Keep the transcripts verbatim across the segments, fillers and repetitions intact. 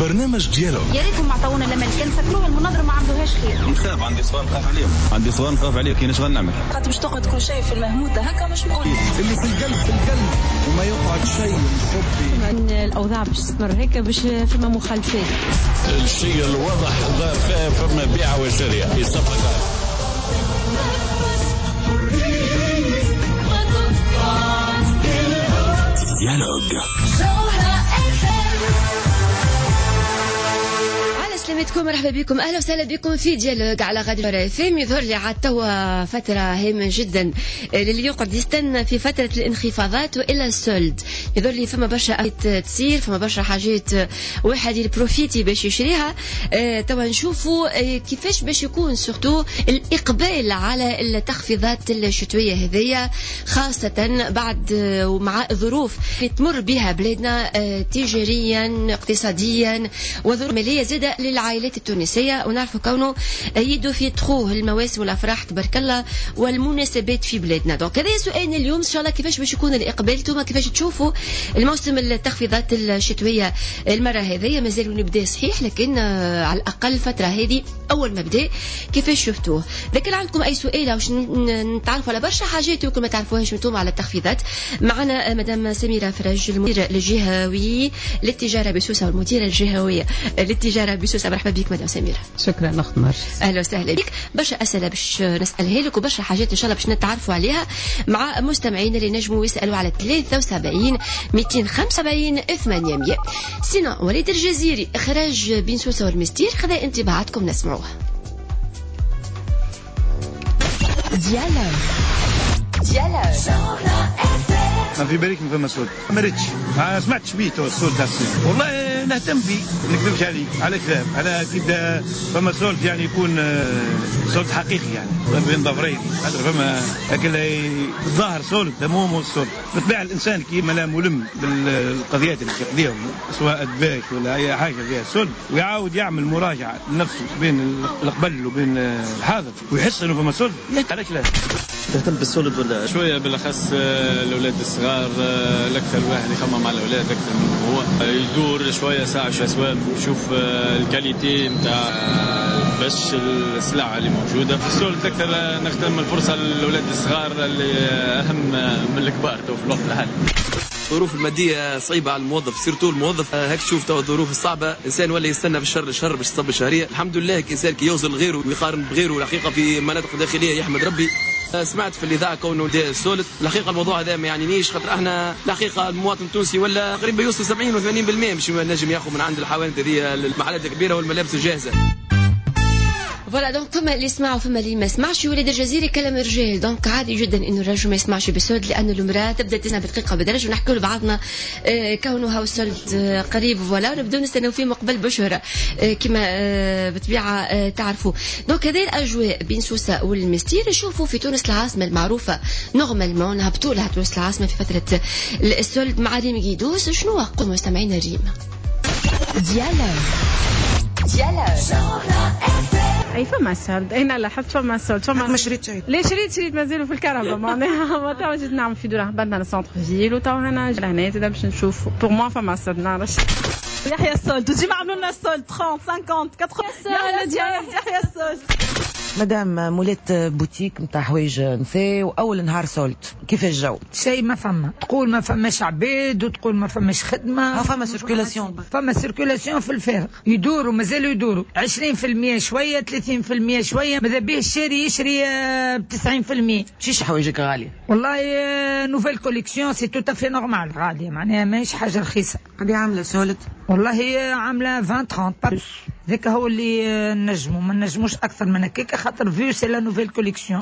برنامج ديالوج. يا ريتهم عطونا لما كان سكروه المناظره ما عندهاش خير. نخاف، عندي صغار نخاف عليهم، عندي صغار نخاف عليهم، كي نشغل نعمل خاطر باش تقعد كل شيء في المهموته هكا مش مقبول. اللي في القلب في القلب وما يقعد شيء من الاوضاع باش تستمر هيك باش فما مخالفات. الشيء الواضح ظهر فيها فما بيع وشراء في صفقه. ديالوج. سلامتكم، مرحبا بكم، اهلا وسهلا بكم في ديالوج على غادي رافم. يظهر لي عاد توا فتره هامه جدا للي يقعد يستنى في فتره الانخفاضات والى السولد. يظهر لي فما برشا تصير، فما برشا حاجات واحد البروفيتي باش يشريها. اه توا نشوفوا اه كيفاش باش يكون سورتو الاقبال على التخفيضات الشتويه هذيا، خاصه بعد اه ومع ظروف تمر بها بلادنا اه تجاريا اقتصاديا وظروف ماليه زاده للعائلات التونسية، ونعرفوا كونه يدوا في تخوه المواسم والأفراح تبارك الله والمناسبات في بلادنا. دونك هذا سؤالنا اليوم إن شاء الله، كيفاش باش يكون الإقبال؟ انتوما كيفاش تشوفوا الموسم التخفيضات الشتوية المرة هذه؟ مازال نبدا صحيح، لكن آه على الأقل فترة هذه أول ما بدا كيفاش شفتوه؟ ذاك عندكم أي سؤال أو نتعرفوا على برشا حاجات يمكن ما تعرفوهاش انتوما على التخفيضات؟ معنا آه مدام سميرة فرج، المدير الجهوي للتجارة بسوسة والمديرة الجهوية للتجارة بسوسة. مرحبا بك مدام سميرة. شكرا اخت مرش. اهلا وسهلا بك. برشا اسئله باش نسالها لك وبرشا حاجات ان شاء الله باش نتعرفوا عليها مع مستمعينا اللي نجموا يسالوا على ثلاثة وسبعين مئتين وخمسة وسبعين ثمانمئة. سينا وليد الجزيري اخراج بين سوسه والمستير خذا انطباعاتكم نسمعوها. ديالوج ديالوج ما في بالك فما سود ما ريتش ما سمعتش بيه تو السود تاع الصين، والله نهتم فيه ما نكذبش عليك على كلام على كيبدا فما سولد يعني يكون سولد حقيقي يعني بين ظفرين، خاطر فما لكن الظاهر سولد مو مو سولد. بالطبيعه الانسان كي ما لا ملم بالقضيات اللي يقضيهم سواء دباش ولا اي حاجه فيها سولد ويعاود يعمل مراجعه لنفسه بين القبل وبين الحاضر ويحس انه فما سولد، علاش لا تهتم بالسولد ولا شويه؟ بالاخص الاولاد الصغار الاكثر الواحد يخمم على الاولاد اكثر من هو يدور شويه ساعه في اسواق يشوف الكاليتي نتاع باش السلعه اللي موجوده. السولد اكثر نختم الفرصه للاولاد الصغار اللي اهم من الكبار تو في الوقت الحالي. الظروف الماديه صعيبه على الموظف، سيرتو الموظف هاك تشوف تو الظروف الصعبه، الانسان ولا يستنى في الشهر للشهر باش تصب الشهريه. الحمد لله كي الانسان كي يوصل لغيره ويقارن بغيره الحقيقه في مناطق داخليه يحمد ربي. سمعت في الاذاعه كونه السولد الحقيقه الموضوع هذا ما يعنينيش، خاطر احنا الحقيقه المواطن التونسي ولا تقريبا يوصل سبعين وثمانين بالمئة باش نجم ياخذ من عند الحوانت هذه المحلات الكبيره والملابس الجاهزه. فوالا دونك فما اللي يسمعوا فما اللي ما يسمعش. وليد الجزيري كلام الرجال، دونك عادي جدا انه الرجل ما يسمعش بالسولد، لانه المراه تبدا تسمع بدقيقه بدرجه. ونحكوا لبعضنا آه كونه هاو السولد آه قريب فوالا نبداو نستناو فيه مقبل بشهره آه كما آه بطبيعه آه تعرفوا. دونك هذه الاجواء بين سوسه والمستير نشوفوا في تونس العاصمه المعروفه نورمالمون نهبطوا لها تونس العاصمه في فتره السولد مع ريم قيدوس. شنو قول مستمعينا ريم؟ ديالوج ديالوج اي فما سولد، انا لاحظت فما سولد. فما ما شريت شيء، ليه شريت شريت مازالوا في الكهرباء معناها ما تو جيت نعمل في دور بدنا السونتر فيل وتو هنا لهنا تبدا باش نشوف بور موا فما سولد. نعرف يحيى السولد وديما عملوا لنا السولد ثلاثين خمسين ثمانين يحيى السولد. مدام مولات بوتيك نتاع حوايج نساء واول نهار سولد، كيف الجو؟ شيء ما فما، تقول ما فماش عباد وتقول ما فماش خدمه. ها فما سيركولاسيون، فما سيركولاسيون في الفارغ، يدوروا مازالوا يدوروا عشرين بالمئة شويه ثلاثين بالمئة شويه، ماذا به الشاري يشري ب تسعين بالمئة. شيش حوايجك غاليه؟ والله نوفيل كوليكسيون سي توتافي نورمال غاليه، معناها ماهيش حاجه رخيصه. قدي عامله سولد؟ والله هي عامله عشرين ثلاثين بارس، ذاك هو اللي نجموا ما نجموش اكثر من هكاك خاطر فيو سي لا نوفيل كوليكسيون.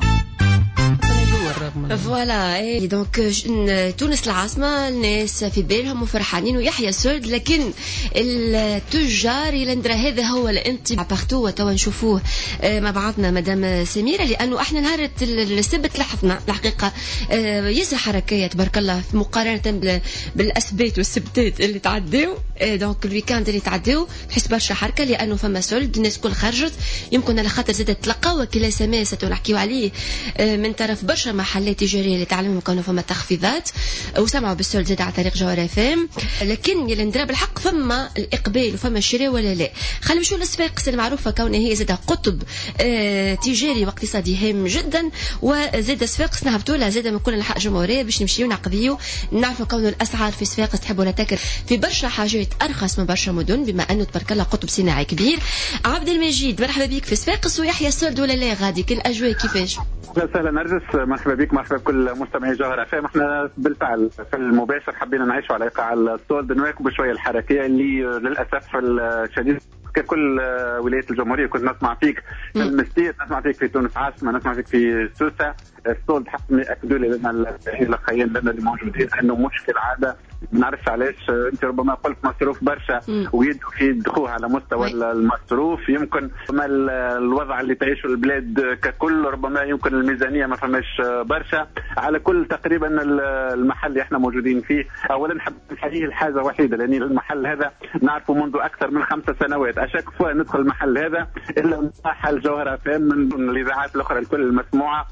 فوالا اي دونك تونس العاصمه الناس في بالهم وفرحانين ويحيى السولد، لكن التجار يلندرا هذا هو الانطباع بارتو. توا نشوفوه مع بعضنا مدام سميره، لانه احنا نهار السبت لاحظنا الحقيقه ياسر حركيه تبارك الله مقارنه بالاسبات والسبتات اللي تعداو. دونك الويكاند اللي تعديو نحس برشا حركه لانه فما سولد الناس كل خرجت يمكن على خاطر زادت تلقاو كلا سماسه ونحكيو عليه من طرف برشا محلات تجاريه اللي تعلموا كانوا فما تخفيضات وسمعوا بالسولد زاد على طريق جوهر اف ام. لكن يلي ندرا بالحق فما الاقبال وفما الشراء ولا لا. خلينا نمشيو للصفاقس المعروفه كونها هي زاد قطب اه تجاري واقتصادي هام جدا وزاد صفاقس نهبطوا لها زاد من كل انحاء الجمهوريه باش نمشيو نقضيو نعرفوا كون الاسعار في صفاقس تحبوا نتاكل في برشا حاجات ارخص من برشا مدن بما انه تبارك الله قطب صناعي كبير. عبد المجيد مرحبا بك في صفاقس ويحيى السولد ولا لا غادي كل الاجواء كيفاش؟ اهلا وسهلا نرجس مرحبا بك مرحبا بكل مستمعي جوهر اف ام. احنا بالفعل في المباشر حبينا نعيشوا على ايقاع السولد نواكبوا شويه الحركيه اللي للاسف الشديد ككل ولايات الجمهوريه. كنت نسمع فيك في المستير نسمع فيك في تونس عاصمه نسمع فيك في سوسه. السولد حسب ما اكدوا لي لنا الاخيين لنا اللي موجودين انه مشكل عاده ما نعرفش علاش. انت ربما قلت مصروف برشا ويدوا في يدخوه على مستوى المصروف يمكن ما الوضع اللي تعيشه البلاد ككل ربما يمكن الميزانيه ما فماش برشا. على كل تقريبا المحل اللي احنا موجودين فيه اولا نحب نحييه الحاجه وحيده لان المحل هذا نعرفه منذ اكثر من خمسة سنوات. اشك فوا ندخل المحل هذا الا محل جوهر اف ام من الاذاعات الاخرى الكل المسموعه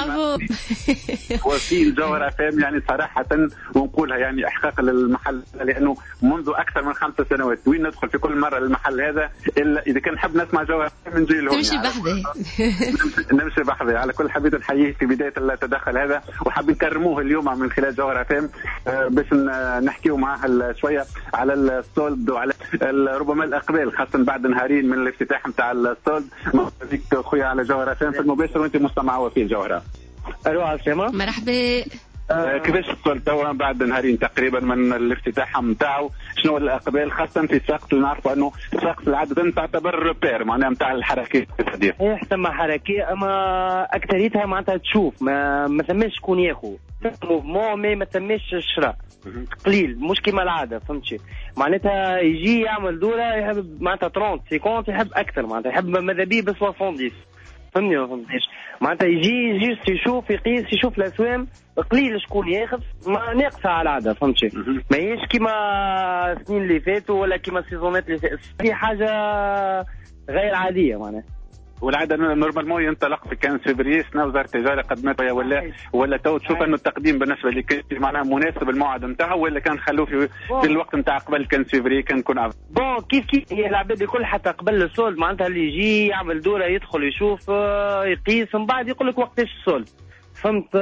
وفي الجوهر اف ام يعني صراحه ونقولها يعني احقاقا للمحل لانه منذ اكثر من خمسة سنوات وين ندخل في كل مره المحل هذا الا اذا كان نحب نسمع جوهر من جيل هون تمشي بحذاه نمشي بحذاه. على كل حبيت نحييه في بدايه التدخل هذا وحاب نكرموه اليوم من خلال جوهر اف ام باش نحكيو معاه شويه على السولد وعلى ربما الاقبال خاصه بعد نهارين من الافتتاح نتاع السولد. مرحبا خويا على جوهر اف ام في المباشر وانت مستمع وفي جوهره. الو عسلامة مرحبا. آه كيفاش السولد توا بعد نهارين تقريبا من الافتتاح نتاعو شنو الاقبال خاصه في ساقط ونعرفوا انه ساقط العاده تعتبر ريبير معناها نتاع الحركيه الحديث. ايه ثم حركيه اما اكثريتها معناتها تشوف ما ما ثماش شكون ياخذ موفمون مي ما ثماش الشراء قليل مش كيما العاده فهمتي. معناتها يجي يعمل دوره يحب معناتها ثلاثين خمسين يحب اكثر معناتها يحب ماذا بيه ب سبعين فهمني ما فهمتيش. معناتها يجي يجي يشوف يقيس يشوف الاسوام قليل شكون ياخذ ما ناقصه على العاده فهمتي. ماهيش كيما السنين اللي فاتوا ولا كيما السيزونات اللي فاتوا في حاجه غير عاديه معناها. والعاده نورمالمون ينطلق في خمسة فبراير سنه وزاره التجاره قدمت ولا ولا تو تشوف انه التقديم بالنسبه لك معناها مناسب الموعد نتاعه ولا كان خلوه في, في الوقت نتاع قبل خمسة فبراير كان يكون افضل؟ بون كيف كيف هي العباد الكل حتى قبل السولد معناتها اللي يجي يعمل دوره يدخل يشوف يقيس من بعد يقول لك وقتاش السولد فهمت.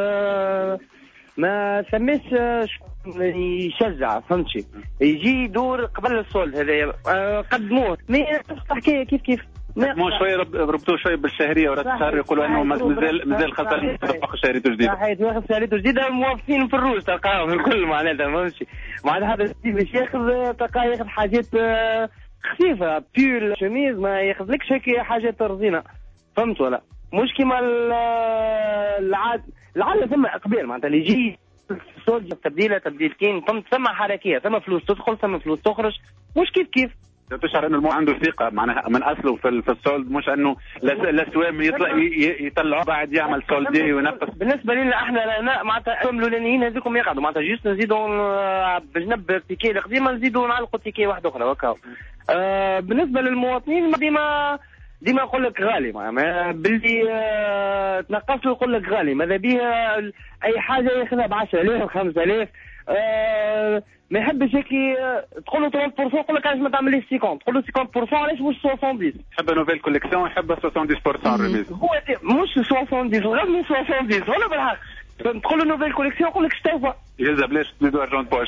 ما ثماش يشجع فهمتي يجي يدور قبل السولد هذا قدموه مي حكايه كيف كيف مو شويه ربطوه شويه بالشهريه ورات الشهر يقولوا انه مازال مازال خسر تطبق شهريته جديده. صحيح ياخذ شهريته جديده موظفين في الروج تلقاهم الكل معناتها فهمتي. معناتها هذا باش ياخذ تلقاه ياخذ حاجات خفيفه بيول شميز ما ياخذلكش هيك حاجات رزينه فهمت ولا مش كيما العاد العاده ثم اقبال معناتها اللي يجي صوت تبديله تبديلتين فهمت ثم حركيه ثم فلوس تدخل ثم فلوس تخرج مش كيف كيف. تشعر انه المو عنده ثقه معناها من اصله في, في السولد مش انه الاسوام يطلع يطلعوا بعد يعمل سولدي وينقص. بالنسبه لنا احنا لا معناتها الاسوام الاولانيين هذوكم يقعدوا معناتها جيست نزيدوا بجنب التيكي القديمه نزيدوا نعلقوا تيكي واحد اخرى هكا. آه بالنسبه للمواطنين ديما ديما نقول لك غالي معناها باللي آه تنقص له يقول لك غالي ماذا بيها اي حاجه ياخذها ب عشرة آلاف خمسة آلاف. آه ما يحبش هيك تقول له ثلاثين بالمئة يقول لك علاش ما تعمليش خمسين تقول له خمسين بالمئة علاش مش سبعين يحب نوفيل كوليكسيون يحب سبعين بالمئة ريميز هو مش سبعين غير من سبعين ولا بالحق تقول له نوفيل كوليكسيون يقول لك اشتوى يلزم بلاش تزيدوا ارجون بوش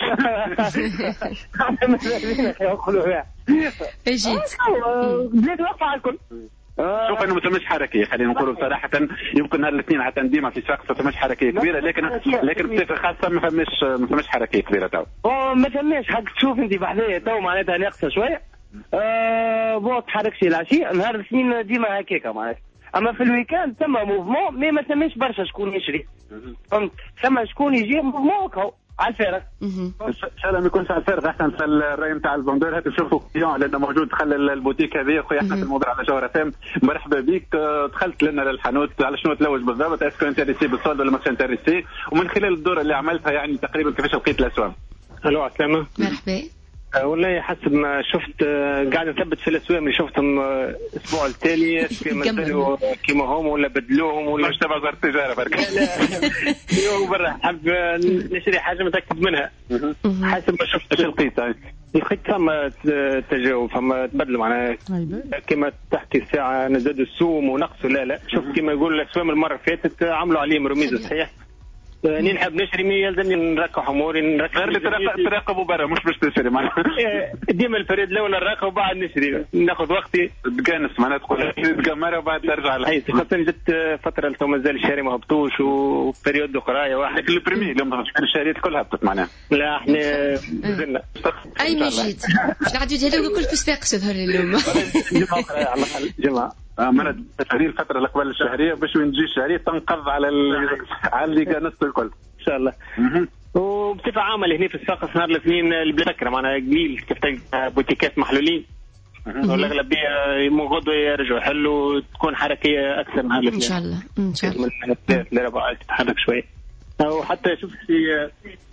يقولوا اجيت بلاد واقفه على الكل. شوف انه ما تمش حركيه خلينا نقولوا صراحه يمكن نهار الاثنين عاد ديما في شخص ما تمش حركيه كبيره لكن لكن بصفه خاصه ما فماش ما فماش حركيه كبيره تو. ما فماش حق تشوف انت بحذايا تو معناتها ناقصه شويه. أه بون تحركش العشيه نهار الاثنين ديما هكاكا معناتها. اما في الويكاند ثم موفمون مي ما ثماش برشا شكون يشري فهمت ثم شكون يجي موفمون هكا على الفارغ. ان شاء الله ما يكونش على الفارغ احسن في الراي نتاع الفوندور هات نشوفوا كليون لانه موجود دخل البوتيك هذه خويا احمد الموضوع على جوهر اف ام. مرحبا بك دخلت لنا للحانوت على شنو تلوج بالضبط اسكو انتريسي بالسولد ولا ماكش انتريسي ومن خلال الدوره اللي عملتها يعني تقريبا كيفاش لقيت الاسواق. الو عسلامة مرحبا. والله حسب ما شفت قاعد نثبت في الاسواق اللي شفتهم الاسبوع التالي كما كما هم ولا بدلوهم ولا مش تبع وزاره التجاره برك. اليوم برا حاب نشري حاجه متاكد منها حسب ما شفت. شو لقيت؟ لقيت فما تجاوب فما تبدلوا معناها كما تحكي الساعه نزادوا السوم ونقصوا. لا لا شفت كما يقول الاسواق المره فاتت عملوا عليهم رميز صحيح. اني نحب نشري مي يلزمني نركب حموري نركب غير اللي تراقبوا برا مش باش تشري معناها. ديما الفريد الاول نراقب وبعد نشري ناخذ وقتي تقانس معناها تقول تلقى مره وبعد ترجع لها. اي خاصه جت فتره تو مازال الشاري ما هبطوش وبريود قرايه واحد. لكن البريمي اليوم الشاريات كلها هبطت معناها. لا احنا زلنا. اي مجيد قاعد يديروا كل في سباق سهر اليوم. جمعه قرايه على الاقل جمعه. مرة هذه الفترة اللي قبل الشهرية باش وين تجي الشهرية تنقض على على اللي كانت الكل إن شاء الله. وبصفة عامة هنا في الساق نهار الاثنين البلاكرة معناها قليل كيف بوتيكات محلولين والأغلبية من غدوة يرجعوا يحلوا تكون حركية أكثر نهار الاثنين. إن شاء الله إن شاء الله. من الثلاث لأربعة تتحرك شوي. وحتى شوف في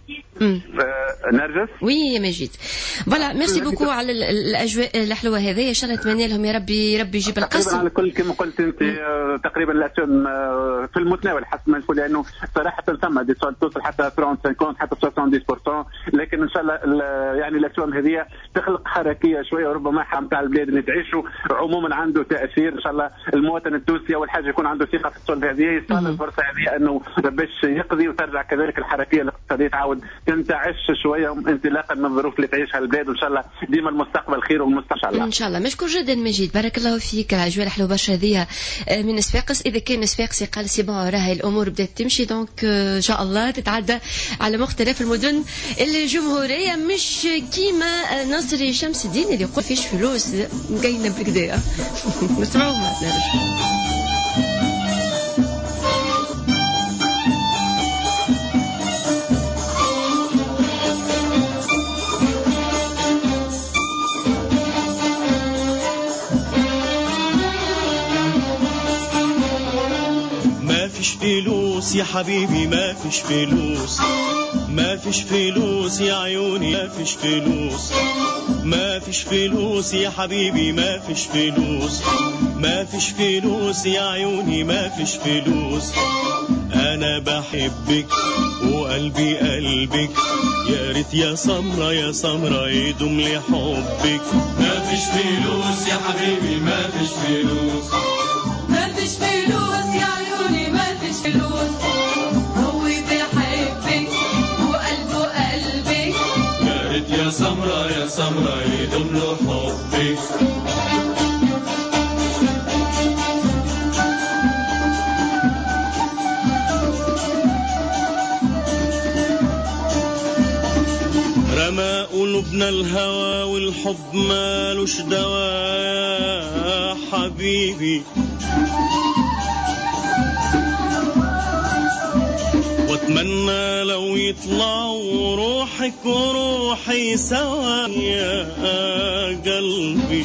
نرجس. وي مجيد. فوالا ميرسي بوكو على الاجواء الحلوه هذه ان شاء الله نتمنى لهم يا ربي ربي يجيب القسم. تقريبا على كل كما قلت انت تقريبا الاسهم في المتناول حسب ما نقول لانه صراحه ثم دي توصل حتى خمسين خمسين حتى سبعين بالمئة لكن ان شاء الله يعني الاسهم هذه تخلق حركيه شويه وربما نتاع البلاد اللي تعيشوا عموما عنده تاثير. ان شاء الله المواطن التونسي اول حاجه يكون عنده ثقه في السلطه هذه يستغل الفرصه هذه انه باش يقضي وترجع كذلك الحركيه الاقتصاديه تعاود تنتعش شويه انطلاقا من الظروف اللي تعيشها البلاد. وان شاء الله ديما المستقبل خير والمستقبل ان شاء الله. مشكور جدا مجيد بارك الله فيك. الاجواء الحلوه برشا هذه من صفاقس. اذا كان صفاقسي قال سي بون راهي الامور بدات تمشي دونك ان شاء الله تتعدى على مختلف المدن الجمهوريه مش كيما نصري شمس الدين اللي يقول فيش فلوس مقينا بالكدا. نسمعوا معنا. فيش فلوس يا حبيبي ما فيش فلوس ما فيش فلوس يا عيوني ما فيش فلوس ما فيش فلوس يا حبيبي ما فيش فلوس ما فيش فلوس يا عيوني ما فيش فلوس. انا بحبك وقلبي قلبك يا ريت يا سمرة يا سمرة يدوم لي حبك. ما فيش فلوس يا حبيبي ما فيش فلوس ما فيش فلوس يا عيوني ما فيش فلوس. هو بيحبك وقلبه قلبك يا ريت يا سمرة يا سمرة يدوم له حبك. رمى قلوبنا الهوى والحب مالوش دواء يا حبيبي. واتمنى لو يطلعوا روحك وروحي سوا يا قلبي.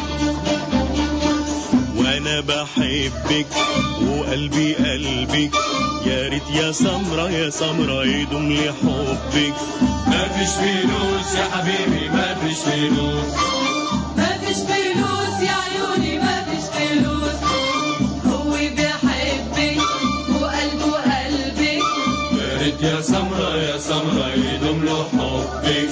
وانا بحبك وقلبي قلبك يا ريت يا سمرة يا سمرة يدوم لي حبك. ما فيش فلوس يا حبيبي ما فيش فلوس ما فيش فلوس يا عيوني ما فيش فلوس. هو بيحبك وقلبه قلبك يا ريت يا سمرة يا سمرة يدوم له حبك.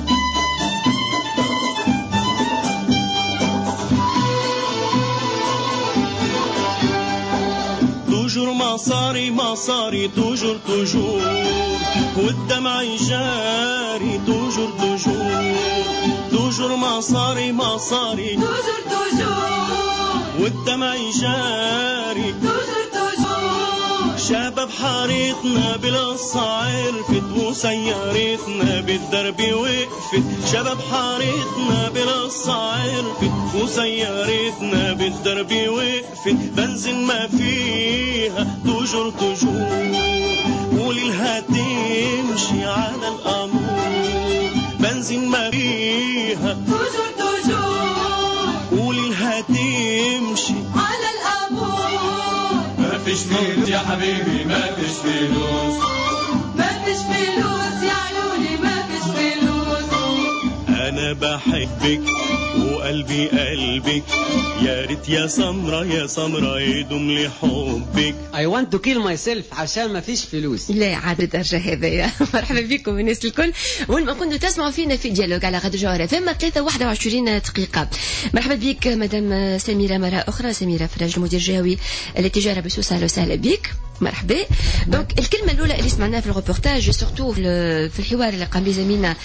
توجور مصاري مصاري توجور توجور والدمع جاري توجور توجور توجور مصاري مصاري توجور توجور والدمع جاري توجور توجور. شباب حارتنا بالصعير فت وسيارتنا بالدرب وقفت. شباب حارتنا بالصعير فت وسيارتنا بالدرب وقفت. بنزين ما فيها توجور توجور وليلها تمشي على الأمور. بنزين ما فيها توجور توجور وليلها تمشي على الأمور. ما فيش فلوس يا حبيبي ما فيش فلوس ما فيش فلوس يا عيوني ما فيش فلوس. انا بحبك وقلبي قلبك، يا ريت يا سمرة يا سمرة يدوم لي حبك. I want to kill myself عشان ما فيش فلوس. لا عاد الدرجة هذايا. مرحبا بكم الناس الكل، وين ما كنتوا تسمعوا فينا في ديالوج على راديو جوهرة فما ثلاثة واحدة وعشرين دقيقة. مرحبا بك مدام سميرة مرة أخرى، سميرة فرج مدير جهوي التجارة بسوس. أهلا وسهلا بك، مرحبا. دونك الكلمة الأولى اللي سمعناها في الروبورتاج سورتو في الحوار اللي قام به زميلنا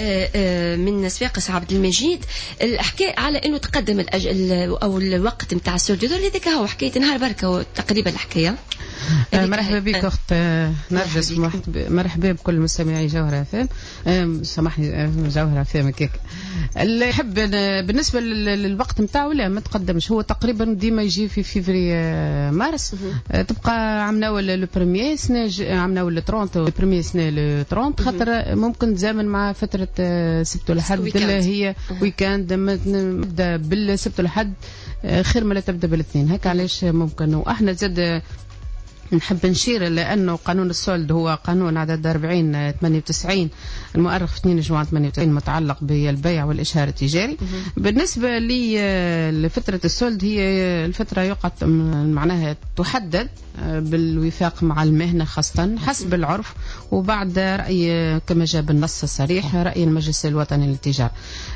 من صفاقس عبد المجيد، الحكاية على انه تقدم الأجل او الوقت نتاع السولد هذاك هو حكايه نهار بركه تقريبا الحكايه. مرحبا بك اخت نرجس، مرحبا بكل مستمعي جوهرة فام. سامحني جوهرة فام كيك اللي يحب بالنسبه للوقت نتاعو لا ما تقدمش، هو تقريبا ديما يجي في فيفري مارس. تبقى عمنا لو بريمير سنه، عمنا لو ثلاثين لو بريمير سنه لو ثلاثين، خاطر ممكن تزامن مع فتره سبت والحد اللي هي ويكاند. نبدا بالسبت والحد خير ما لا تبدا بالاثنين، هكا علاش ممكن. واحنا زاد نحب نشير لأنه قانون السولد هو قانون عدد أربعين ثمانية وتسعين المؤرخ في اثنين جوان ثمانية وتسعين متعلق بالبيع والإشهار التجاري. بالنسبة لفترة السولد هي الفترة يقعد معناها تحدد بالوفاق مع المهنة خاصة حسب العرف، وبعد رأي كما جاء بالنص الصريح رأي المجلس الوطني للتجارة.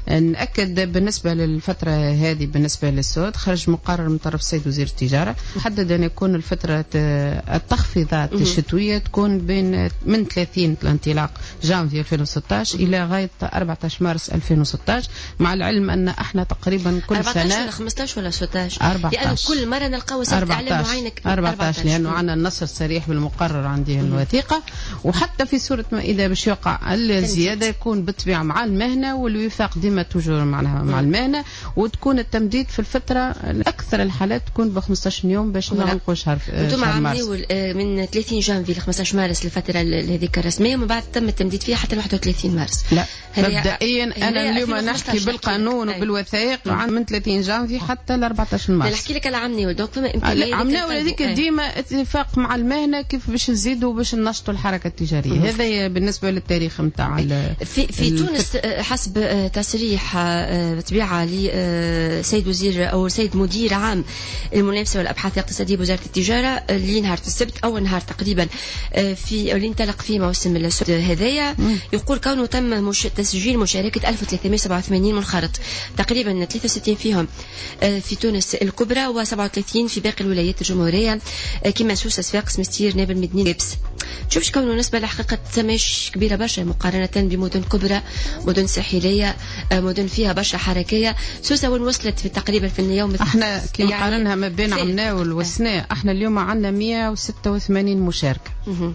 نأكد بالنسبة للفترة هذه بالنسبة للسولد خرج مقرر من طرف السيد وزير التجارة محدد أن يكون الفترة التخفيضات الشتوية تكون بين من ثلاثين الانطلاق جانفي ألفين وستة عشر إلى غاية أربعة عشر مارس ألفين وستة عشر، مع العلم أن احنا تقريبا كل سنة أربعة عشر ولا خمسة عشر ولا ستة عشر، لأن كل مرة نلقاو وسائل إعلام معينة أربعة عشر لأنه عندنا النص الصريح بالمقرر عندي الوثيقة. وحتى في صورة ما إذا باش يوقع الزيادة يكون بالطبيعة مع المهنة، والوفاق ديما توجور معناها مع المهنة، وتكون التمديد في الفترة الأكثر الحالات تكون ب خمسة عشر يوم باش نغلقوا شهر مارس. من ثلاثين جانفي ل خمسة عشر مارس الفترة هذيك الرسمية، ومن بعد تم التمديد فيها حتى واحد وثلاثين مارس. لا مبدئيا أنا اليوم نحكي بالقانون وبالوثائق من ثلاثين جانفي حتى ل أربعة عشر مارس. نحكي لك على عمني دونك فما إمكانية عمني هذيك ديما اتفاق مع المهنة كيف باش نزيدوا باش ننشطوا الحركة التجارية. هذا بالنسبة للتاريخ نتاع في في تونس حسب تصريح طبيعة لسيد وزير أو سيد مدير عام المنافسة والأبحاث الاقتصادية بوزارة التجارة اللي نهار السبت أول نهار تقريبا في اللي انطلق فيه موسم السولد هذايا، يقول كونه تم مش تسجيل مشاركة ألف وثلاثمائة وسبعة وثمانين منخرط، تقريبا ثلاثة وستين فيهم في تونس الكبرى وسبعة وثلاثين في باقي الولايات الجمهورية كما سوسة صفاقس مستير نابل مدنين لبس. تشوفش كونه نسبة لحقيقة تماش كبيرة برشا مقارنة بمدن كبرى، مدن ساحلية، مدن فيها برشا حركية. سوسة وين وصلت في تقريبا في اليوم احنا كي نقارنها يعني ما بين عمناول والسنة احنا اليوم عندنا مئة وستة وثمانين مشاركة.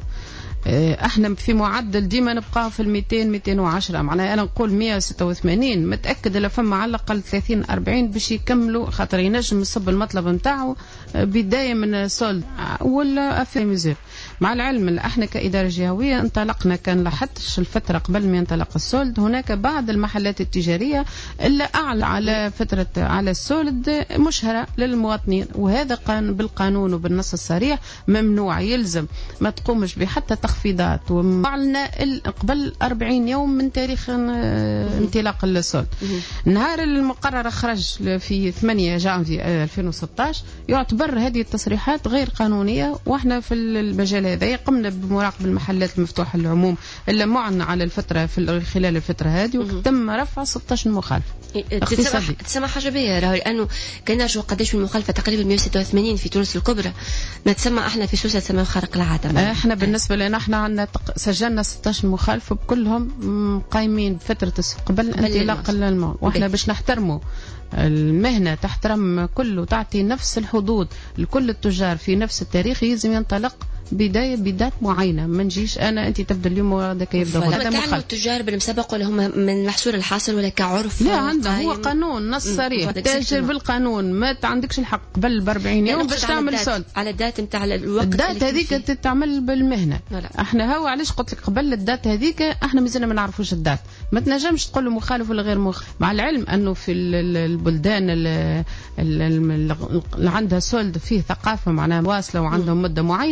احنا في معدل ديما نبقى في المئتين مئتين وعشرة، معناها انا نقول مئة وستة وثمانين متاكد لا فما على الاقل ثلاثين أربعين باش يكملوا، خاطر ينجم يصب المطلب نتاعو بدايه من السولد ولا في ميزير. مع العلم ان احنا كاداره جهويه انطلقنا كان لحتش الفتره قبل ما ينطلق السولد هناك بعض المحلات التجاريه اللي اعلى على فتره على السولد مشهره للمواطنين، وهذا كان بالقانون وبالنص الصريح ممنوع، يلزم ما تقومش بحتى تخفيضات. وعلنا قبل أربعين يوم من تاريخ انطلاق السولد. نهار المقرر خرج في ثمانية جانفي ألفين وستة عشر يعتبر هذه التصريحات غير قانونيه، واحنا في المجال هذا قمنا بمراقبه المحلات المفتوحه للعموم اللي معنا على الفتره في خلال الفتره هذه، وتم رفع ستة عشر مخالفه. تسمع تسمع حاجه بها راهو، لانه كان نرجعوا قداش من المخالفه تقريبا مئة وستة وثمانين في تونس الكبرى، ما تسمى احنا في سوسه تسمى خارق العاده. احنا بالنسبه لنا احنا عندنا سجلنا ستة عشر مخالفه بكلهم قايمين بفتره قبل انطلاق الموت، واحنا باش نحترموا المهنة تحترم كل وتعطي نفس الحظوظ لكل التجار في نفس التاريخ، يلزم ينطلق بداية بدات معينة، ما نجيش أنا أنت تبدأ اليوم وهذاك يبدأ غدا. هذا مخالف. التجار بالمسابقة ولا هم من محصول الحاصل ولا كعرف؟ لا عنده هو قانون نص صريح تاجر بالقانون، ما عندكش الحق قبل ب أربعين يوم باش تعمل سولد على الدات نتاع الوقت. الدات هذيك تتعمل بالمهنة. لا لا. احنا هو علاش قلت لك قبل الدات هذيك احنا مازلنا ما نعرفوش الدات، ما تنجمش تقول له مخالف ولا غير مخالف، مع العلم أنه في البلدان اللي عندها سولد فيه ثقافة معناها واصلة وعندهم مدة معينة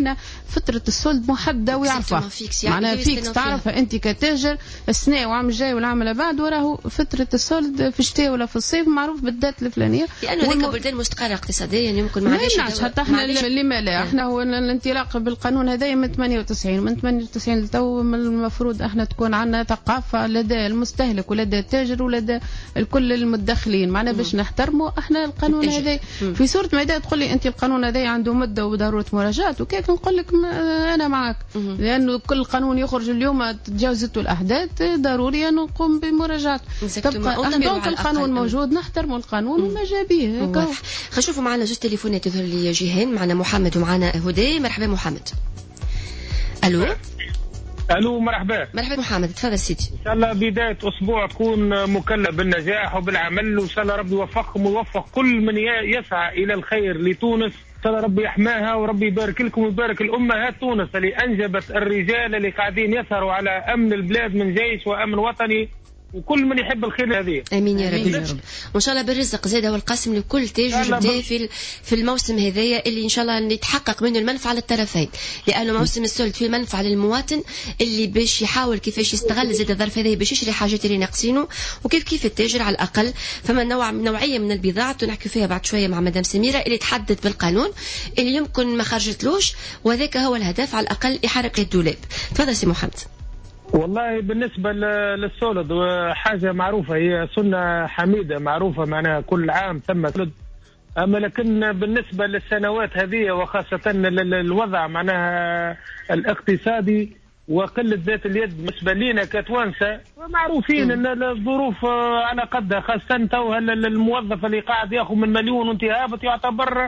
فتره السولد محدده ويعرفها معناها فيكس تعرفها انت كتاجر السنه وعام الجاي والعام اللي بعد وراه فتره السولد في الشتاء ولا في الصيف معروف بالذات الفلانيه لانه هذيك والم... بلدان مستقره اقتصاديا يمكن ما عادش حتى احنا لما لا احنا هو الانطلاق بالقانون هذا من ثمانية وتسعين من ثمانية وتسعين لتو المفروض احنا تكون عندنا ثقافه لدى المستهلك ولدى التاجر ولدى الكل المدخلين معنا باش نحترموا احنا القانون هذا. في صوره ما تقول لي انت القانون هذا عنده مده وضروره مراجعه وكيف نقول لك انا معك لانه كل قانون يخرج اليوم تجاوزته الاحداث ضروري ان نقوم بمراجعته. تبقى دونك القانون موجود نحترموا القانون وما جابيه. خشوفوا معنا جوج تليفونات يظهر لي جيهان معنا محمد ومعنا هدى. مرحبا محمد. الو الو مرحبا. مرحبا محمد تفضل سيدي. ان شاء الله بدايه اسبوع تكون مكلف بالنجاح وبالعمل وان شاء الله ربي يوفقكم ويوفق كل من يسعى الى الخير لتونس. ان شاء الله ربي يحماها وربي يبارك لكم ويبارك الامهات تونس اللي انجبت الرجال اللي قاعدين يسهروا على امن البلاد من جيش وامن وطني وكل من يحب الخير هذه. امين يا رب يا رب. وان شاء الله بالرزق زاده والقسم لكل تاجر بدا في في الموسم هذايا اللي ان شاء الله يتحقق منه المنفعه للطرفين لانه موسم السولد فيه منفعه للمواطن اللي باش يحاول كيفاش يستغل زاده الظرف هذا باش يشري حاجات اللي ناقصينه وكيف كيف التاجر على الاقل. فما نوع نوعيه من البضاعه ونحكي فيها بعد شويه مع مدام سميره اللي تحدد بالقانون اللي يمكن ما خرجتلوش وهذاك هو الهدف على الاقل يحرك الدولاب. تفضل سي محمد. والله بالنسبة للسولد حاجة معروفة هي سنة حميدة معروفة معناها كل عام ثم سولد. أما لكن بالنسبة للسنوات هذه وخاصة الوضع معناها الاقتصادي وقلة ذات اليد بالنسبة لنا كتوانسة ومعروفين أن الظروف على قدها خاصة توها الموظف اللي قاعد يأخذ من مليون وانت هابط يعتبر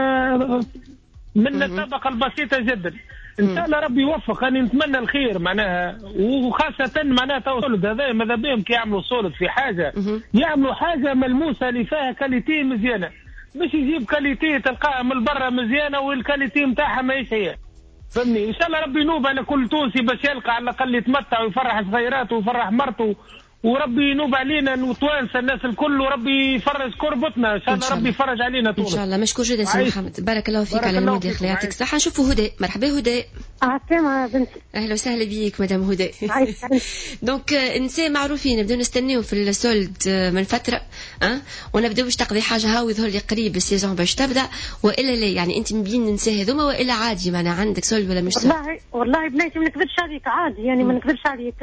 من الطبقة البسيطة جدا. ان شاء الله ربي يوفق. انا نتمنى الخير معناها وخاصه معناها تو سولد هذا ماذا بهم كي يعملوا سولد في حاجه يعملوا حاجه ملموسه اللي فيها كاليتي مزيانه مش يجيب كاليتي تلقاها من برا مزيانه والكاليتي نتاعها ماهيش هي فهمني. ان شاء الله ربي ينوب على كل تونسي باش يلقى على الاقل يتمتع ويفرح صغيراته ويفرح مرته وربي ينوب علينا وتوانسه الناس الكل وربي يفرج كربتنا ان شاء الله ربي يفرج علينا طول ان شاء الله. مشكور جدا سي محمد بارك الله فيك على الموضوع يا اخي يعطيك الصحه. نشوفوا هدى. مرحبا هدى. عسلامة بنتي. اهلا وسهلا بيك مدام هدى. دونك النساء معروفين نبداو نستناو في السولد من فتره اه ونبداو باش تقضي حاجه هاو يظهر لي قريب السيزون باش تبدا والا لا يعني انت مبين النساء هذوما والا عادي معنا عندك سولد ولا مش سولد؟ والله والله بناتي ما نكذبش عليك عادي يعني ما نكذبش عليك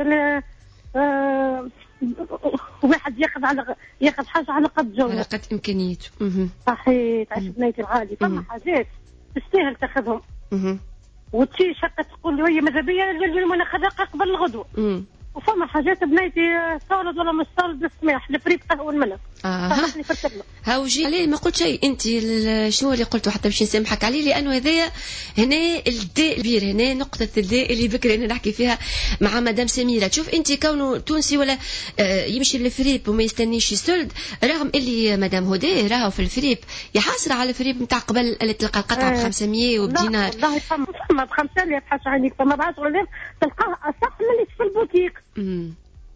آه واحد ياخذ على ياخذ حاجه على قد جوه على قد امكانيته. صحيح تعيش بنيتي العادي فما حاجات تستاهل تاخذهم وتشي شقه تقول لي هي ماذا بيا ما ناخذها قبل الغدوه وفما حاجات بنيتي سولد ولا مش سولد السماح الفريق قهوه الملك. اه هاو جي عليه ما قلت شيء انت شنو اللي قلته حتى باش نسامحك عليه لانه هذايا هنا الداء كبير هنا نقطه الداء اللي بكري انا نحكي فيها مع مدام سميره. تشوف انت كونه تونسي ولا آه يمشي للفريب وما يستنيش يسولد رغم اللي مدام هدى راهو في الفريب يحاسر على الفريب نتاع قبل اللي تلقى القطعه ب خمسمية وبدينار. والله فما ب خمسة آلاف حاجه عندك فما ب عشرة آلاف تلقاه اصح من اللي في البوتيك. امم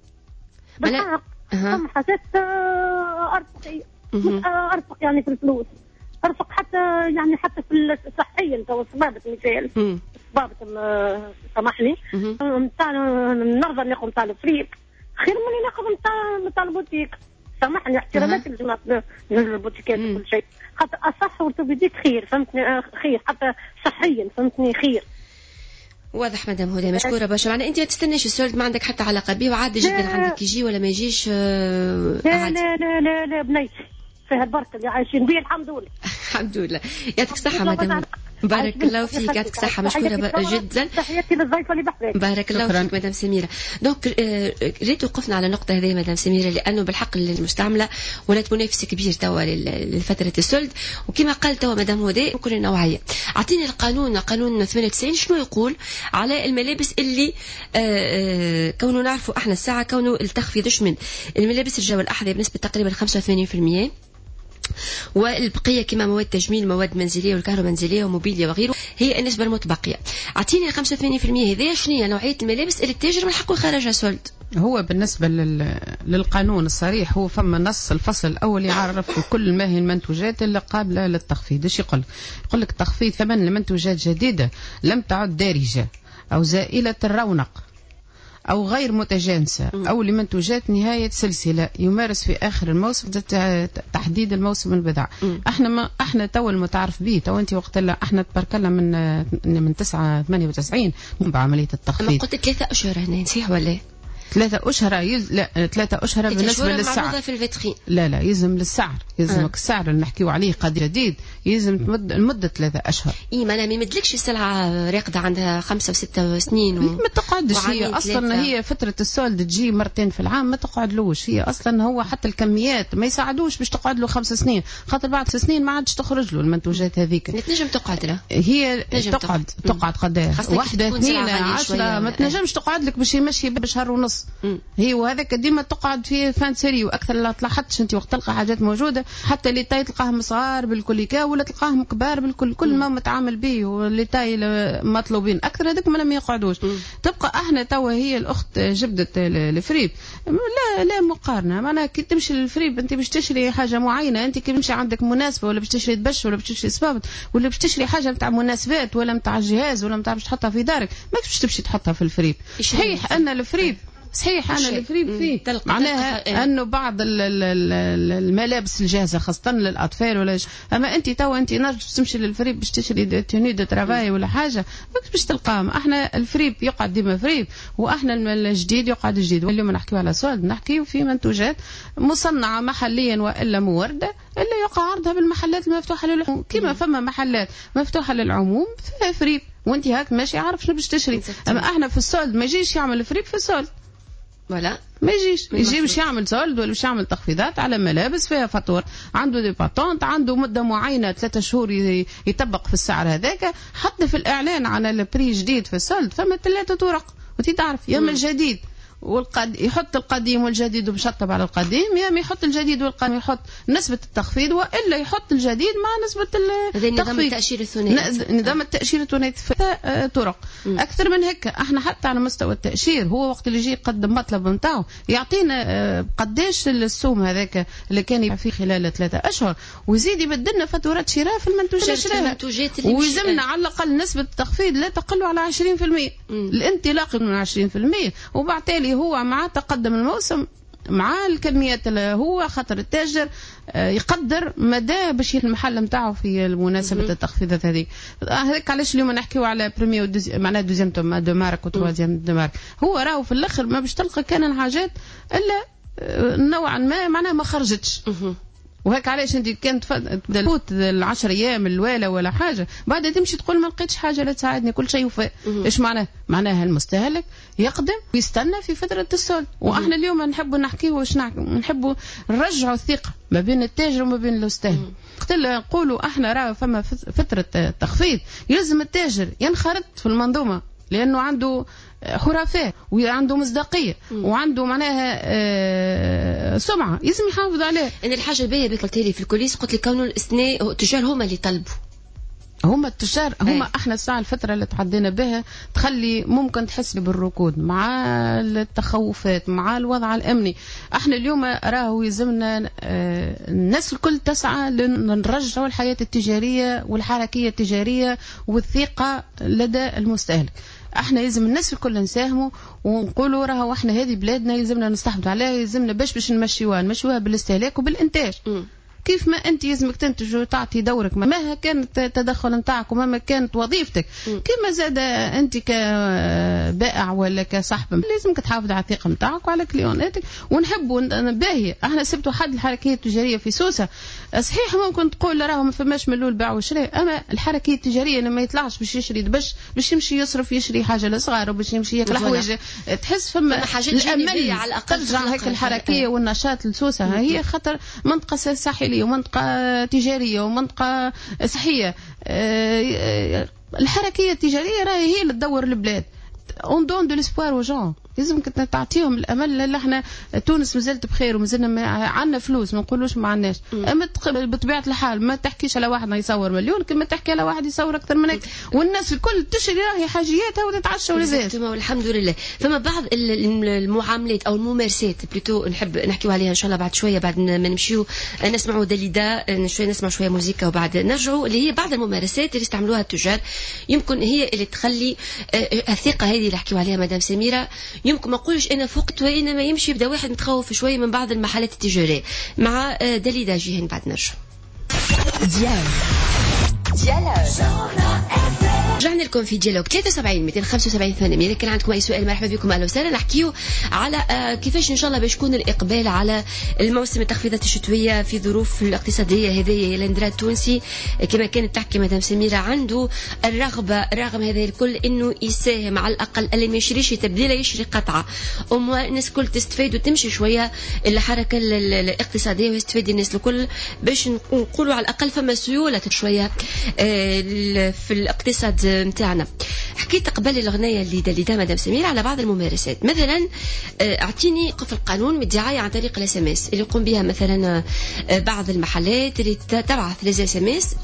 بالحق فما حاجات ارفق ارفق يعني في الفلوس ارفق حتى يعني حتى في صحيا تو صبابه مثال صبابه سامحني نتاع نرضى ناخذ نتاع الفريق خير من اللي ناخذ نتاع نتاع البوتيك. سامحني احترامات للجماعه البوتيكات وكل شيء حتى اصح ورتبديك خير فهمتني خير حتى صحيا فهمتني خير. واضح مدام هدى مشكوره برشا. معناها انت ما تستناش السولد ما عندك حتى علاقه به وعادي جدا عندك يجي ولا ما يجيش. لا لا لا لا لا بنيتي فيها البركه اللي عايشين بيه الحمد لله. الحمد لله يعطيك الصحه مدام بارك الله فيك يعطيك الصحه مشكوره جدا. تحياتي للضيف اللي بحرك. بارك الله فيك مدام سميره. دونك ريت وقفنا على النقطه هذه مدام سميره لانه بالحق المستعمله ولات منافسه كبير توا لفتره السولد وكما قال توا مدام هدى كل النوعيه. اعطيني القانون قانون ثمانية وتسعين شنو يقول على الملابس اللي كونه نعرفوا احنا الساعه كونه التخفيض من الملابس الجو الاحذيه بنسبه تقريبا خمسة وثمانين بالمئة والبقيه كما مواد تجميل، مواد منزليه والكهرومنزليه وموبيليا وغيره هي النسبه المتبقيه. اعطيني خمسة وثمانين بالمئة هذه شنو هي نوعيه الملابس اللي التاجر من حقه يخرجها سولد؟ هو بالنسبة لل... للقانون الصريح هو فما نص الفصل الأول يعرف كل ما هي المنتوجات اللي قابلة للتخفيض. ايش يقول؟ يقول لك تخفيض ثمن لمنتوجات جديدة لم تعد دارجة أو زائلة الرونق أو غير متجانسة أو لمنتوجات نهاية سلسلة يمارس في آخر الموسم تحديد الموسم البضاعة. احنا ما احنا تو المتعارف به تو انت وقت لا احنا تباركنا من من تسعة ثمانية وتسعين بعملية التخفيض. أنا قلت ثلاثة أشهر هنا نسيح ولا؟ ثلاثة أشهر يز... لا ثلاثة أشهر بالنسبة للسعر. في الفيترين. لا لا يلزم للسعر يلزمك آه. السعر اللي نحكيو عليه قد جديد يلزم تمد المدة ثلاثة أشهر. إيه ما أنا ما يمدلكش السلعة راقدة عندها خمسة وستة سنين و... ما تقعدش هي أصلا ثلاثة. هي فترة السولد تجي مرتين في العام ما تقعد لوش هي أصلا هو حتى الكميات ما يساعدوش باش تقعد له خمس سنين خاطر بعد ست سنين ما عادش تخرج له المنتوجات هذيك. تنجم تقعد له هي تقعد تقعد قداه واحدة اثنين عشرة ما تنجمش تقعد لك باش يمشي بشهر ونص. م. هي وهذاك ديما تقعد في فان سيري واكثر لا طلعتش انت وقت تلقى حاجات موجوده حتى اللي تاي تلقاهم صغار بالكوليكا ولا تلقاهم كبار بالكل كل ما متعامل به واللي تاي مطلوبين اكثر هذوك ما لم يقعدوش. تبقى احنا توا هي الاخت جبدت الفريب لا لا مقارنه معناها كي تمشي للفريب انت باش تشري حاجه معينه انت كي تمشي عندك مناسبه ولا باش تشري دبش ولا باش تشري صبابط ولا باش تشري حاجه نتاع مناسبات ولا نتاع جهاز ولا نتاع باش تحطها في دارك ما باش تمشي تحطها في الفريب. صحيح ان الفريب صحيح أنا الفريب فيه معناها أنه بعض الملابس الجاهزة خاصة للأطفال ولا ش... أما أنت توا أنت نرجع تمشي للفريب باش تشتري توني دو ترافاي ولا حاجة باش تلقاهم. احنا الفريب يقعد ديما فريب واحنا الجديد يقعد جديد. واليوم نحكيو على سولد نحكيو في منتوجات مصنعة محليا وإلا موردة اللي يقع عرضها بالمحلات المفتوحة للعموم كما فما محلات مفتوحة للعموم فيها فريب وانت هاك ماشي عارف شنو باش تشري. أما احنا في السولد ما يجيش يعمل فريب في السولد ولا ما يجيش يجي باش يعمل سولد ولا باش يعمل تخفيضات على ملابس فيها فاتور عنده دي باتونت عنده مده معينه ثلاثة شهور يطبق في السعر هذاك. حتى في الاعلان على البري جديد في السولد فما ثلاثه طرق وتي تعرف يا اما الجديد والقد يحط القديم والجديد ومشطب على القديم يا ما يحط الجديد والقديم يحط نسبة التخفيض وإلا يحط الجديد مع نسبة التخفيض. نظام التأشير الثنائي نظام التأشير الثنائي في طرق م. أكثر من هيك. احنا حتى على مستوى التأشير هو وقت اللي يجي يقدم مطلب نتاعو يعطينا قداش السوم هذاك اللي كان يبيع فيه خلال ثلاثة أشهر ويزيد يبدلنا فاتورات شراء في المنتوجات شراء ويلزمنا على الأقل نسبة التخفيض لا تقل على عشرين بالمئة الانطلاق من عشرين بالمئة وبعد تالي هو مع تقدم الموسم مع الكميات اللي هو خاطر التاجر يقدر مدى باش المحل نتاعو في المناسبة التخفيضات هذيك. هذاك علاش اليوم نحكيو على بريمي ودوزي معناها دوزيام دو مارك وتروازيام دو مارك. هو راهو في الاخر ما باش تلقى كان الحاجات الا نوعا ما معناها ما خرجتش وهيك علاش انت كانت تفوت العشر ايام الواله ولا حاجه بعد تمشي تقول ما لقيتش حاجه لا تساعدني كل شيء وفاء. ايش معناه؟ معناها المستهلك يقدم ويستنى في فتره السولد. واحنا اليوم نحبوا نحكيو واش نحبوا نرجعوا الثقه ما بين التاجر وما بين المستهلك. قلت نقولوا احنا راه فما فتره تخفيض يلزم التاجر ينخرط في المنظومه لانه عنده خرافات وعنده مصداقيه وعنده معناها آه سمعه لازم يحافظ عليها. ان الحاجه الباهيه اللي قلت لي في الكوليس قلت لي كانوا الاثنين التجار هما اللي طلبوا هما التجار هما احنا الساعه الفتره اللي تعدينا بها تخلي ممكن تحس بالركود مع التخوفات مع الوضع الامني. احنا اليوم راهو يلزمنا اه الناس الكل تسعى لنرجعوا الحياه التجاريه والحركيه التجاريه والثقه لدى المستهلك. احنا يلزم الناس الكل نساهموا ونقولوا راهو احنا هذه بلادنا يلزمنا نستحفظوا عليها يلزمنا باش باش نمشيوها نمشيوها بالاستهلاك وبالانتاج. م. كيف ما انت يلزمك تنتج وتعطي دورك مهما كانت التدخل نتاعك ومهما كانت وظيفتك كما زاد انت كبائع ولا كصاحب لازمك تحافظ على الثقه نتاعك وعلى كليوناتك. ونحبوا باهي احنا سبتوا حد الحركيه التجاريه في سوسه صحيح ممكن تقول راهو ما فماش ملول باع وشراء اما الحركيه التجاريه لما يطلعش باش يشري باش باش يمشي يصرف يشري حاجه لصغار وباش يمشي ياكل حوايج تحس فما حاجات جانبيه على الاقل ترجع هيك الحركيه والنشاط لسوسه. هي خطر منطقه ساحليه ومنطقة تجارية ومنطقة صحية. الحركية التجارية راهي هي اللي تدور البلاد. on donne de l'espoir aux gens لازم تعطيهم الامل. لا احنا تونس مازالت بخير ومازلنا عندنا فلوس، ما نقولوش ما عندناش. اما بطبيعه الحال ما تحكيش على واحد يصور مليون كما تحكي على واحد يصور اكثر من هيك، والناس الكل تشري راهي حاجياتها وتتعشى ولازم. والحمد لله. فما بعض المعاملات او الممارسات بلوتو نحب نحكيو عليها ان شاء الله بعد شويه، بعد ما نمشيو نسمعوا داليدا شويه، نسمع شويه موسيقى وبعد نرجعوا، اللي هي بعض الممارسات اللي يستعملوها التجار يمكن هي اللي تخلي الثقه هذه اللي حكيوا عليها مدام سميره. يمكن ما نقولش انا فقت، وانما يمشي يبدا واحد متخوف شويه من بعض المحلات التجاريه. مع داليدا جيهن بعد نرجع. ديال ديالوج رجعنا لكم في ديالوج ثلاثة وسبعين مئتين وخمسة وسبعين ثمانمئة. إذا كان عندكم أي سؤال مرحبا بكم، أهلا وسهلا. نحكيو على كيفاش إن شاء الله باش يكون الإقبال على الموسم التخفيضات الشتوية في ظروف الاقتصادية هذه. الاندرا التونسي كما كانت تحكي مدام سميرة عنده الرغبة رغم هذا الكل إنه يساهم على الأقل، اللي ما يشريش تبديله يشري قطعة، أم الناس الكل تستفيد وتمشي شوية الحركة الاقتصادية ويستفيد الناس الكل، باش نقولوا على الأقل فما سيولة شوية في الاقتصاد متاعنا. حكيت قبل الأغنية اللي داليدا مدام سميرة على بعض الممارسات. مثلا اعطيني في القانون من الدعاية عن طريق الاس ام اس اللي يقوم بها مثلا بعض المحلات اللي تبعث الاس ام اس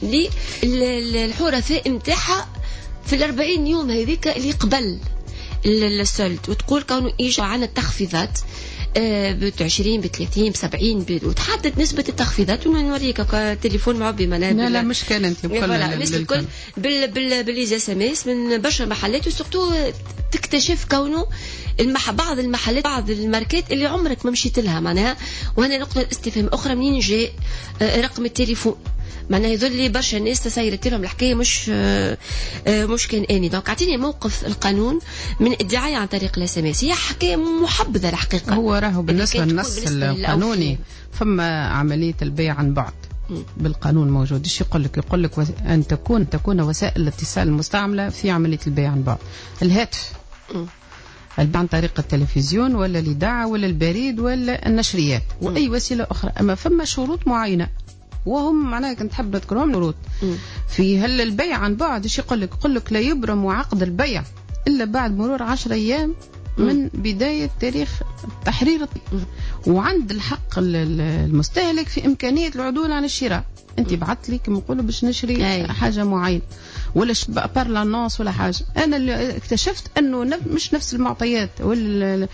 للحرفاء متاعها في الأربعين يوم هذيك اللي قبل السولد، وتقول كانوا يجوا عنا التخفيضات بعشرين بثلاثين بسبعين وتحدد نسبة التخفيضات، ونوريك تليفون معبي منابل. لا لا مش كان انت الكل بال بال بالاس ام اس من برشا محلات، وسورتو تكتشف كونه المح بعض المحلات بعض الماركات اللي عمرك ما مشيت لها معناها. وهنا نقطة استفهام أخرى، منين جاء رقم التليفون؟ معناها يظل لي برشا ناس تسيرت لهم الحكايه مش مش كان اني. دونك اعطيني موقف القانون من الدعايه عن طريق الاس ام اس. هي حكايه محبذه الحقيقه. هو راهو بالنسبه للنص القانوني فما عمليه البيع عن بعد بالقانون موجود. ايش يقول لك؟ يقول لك ان تكون تكون وسائل الاتصال المستعمله في عمليه البيع عن بعد، الهاتف البيع عن طريق التلفزيون ولا الاذاعه ولا البريد ولا النشريات واي وسيله اخرى. اما فما شروط معينه وهم معناها كنت حاب نذكرهم شروط في هل البيع عن بعد. ايش يقول لك؟ يقول لك لا يبرم عقد البيع الا بعد مرور عشر ايام من بدايه تاريخ تحرير، وعند الحق المستهلك في امكانيه العدول عن الشراء. انت بعثت لي كما نقولوا باش نشري أي. حاجه معينه ولا بارلانونس ولا حاجه، انا اللي اكتشفت انه مش نفس المعطيات ولا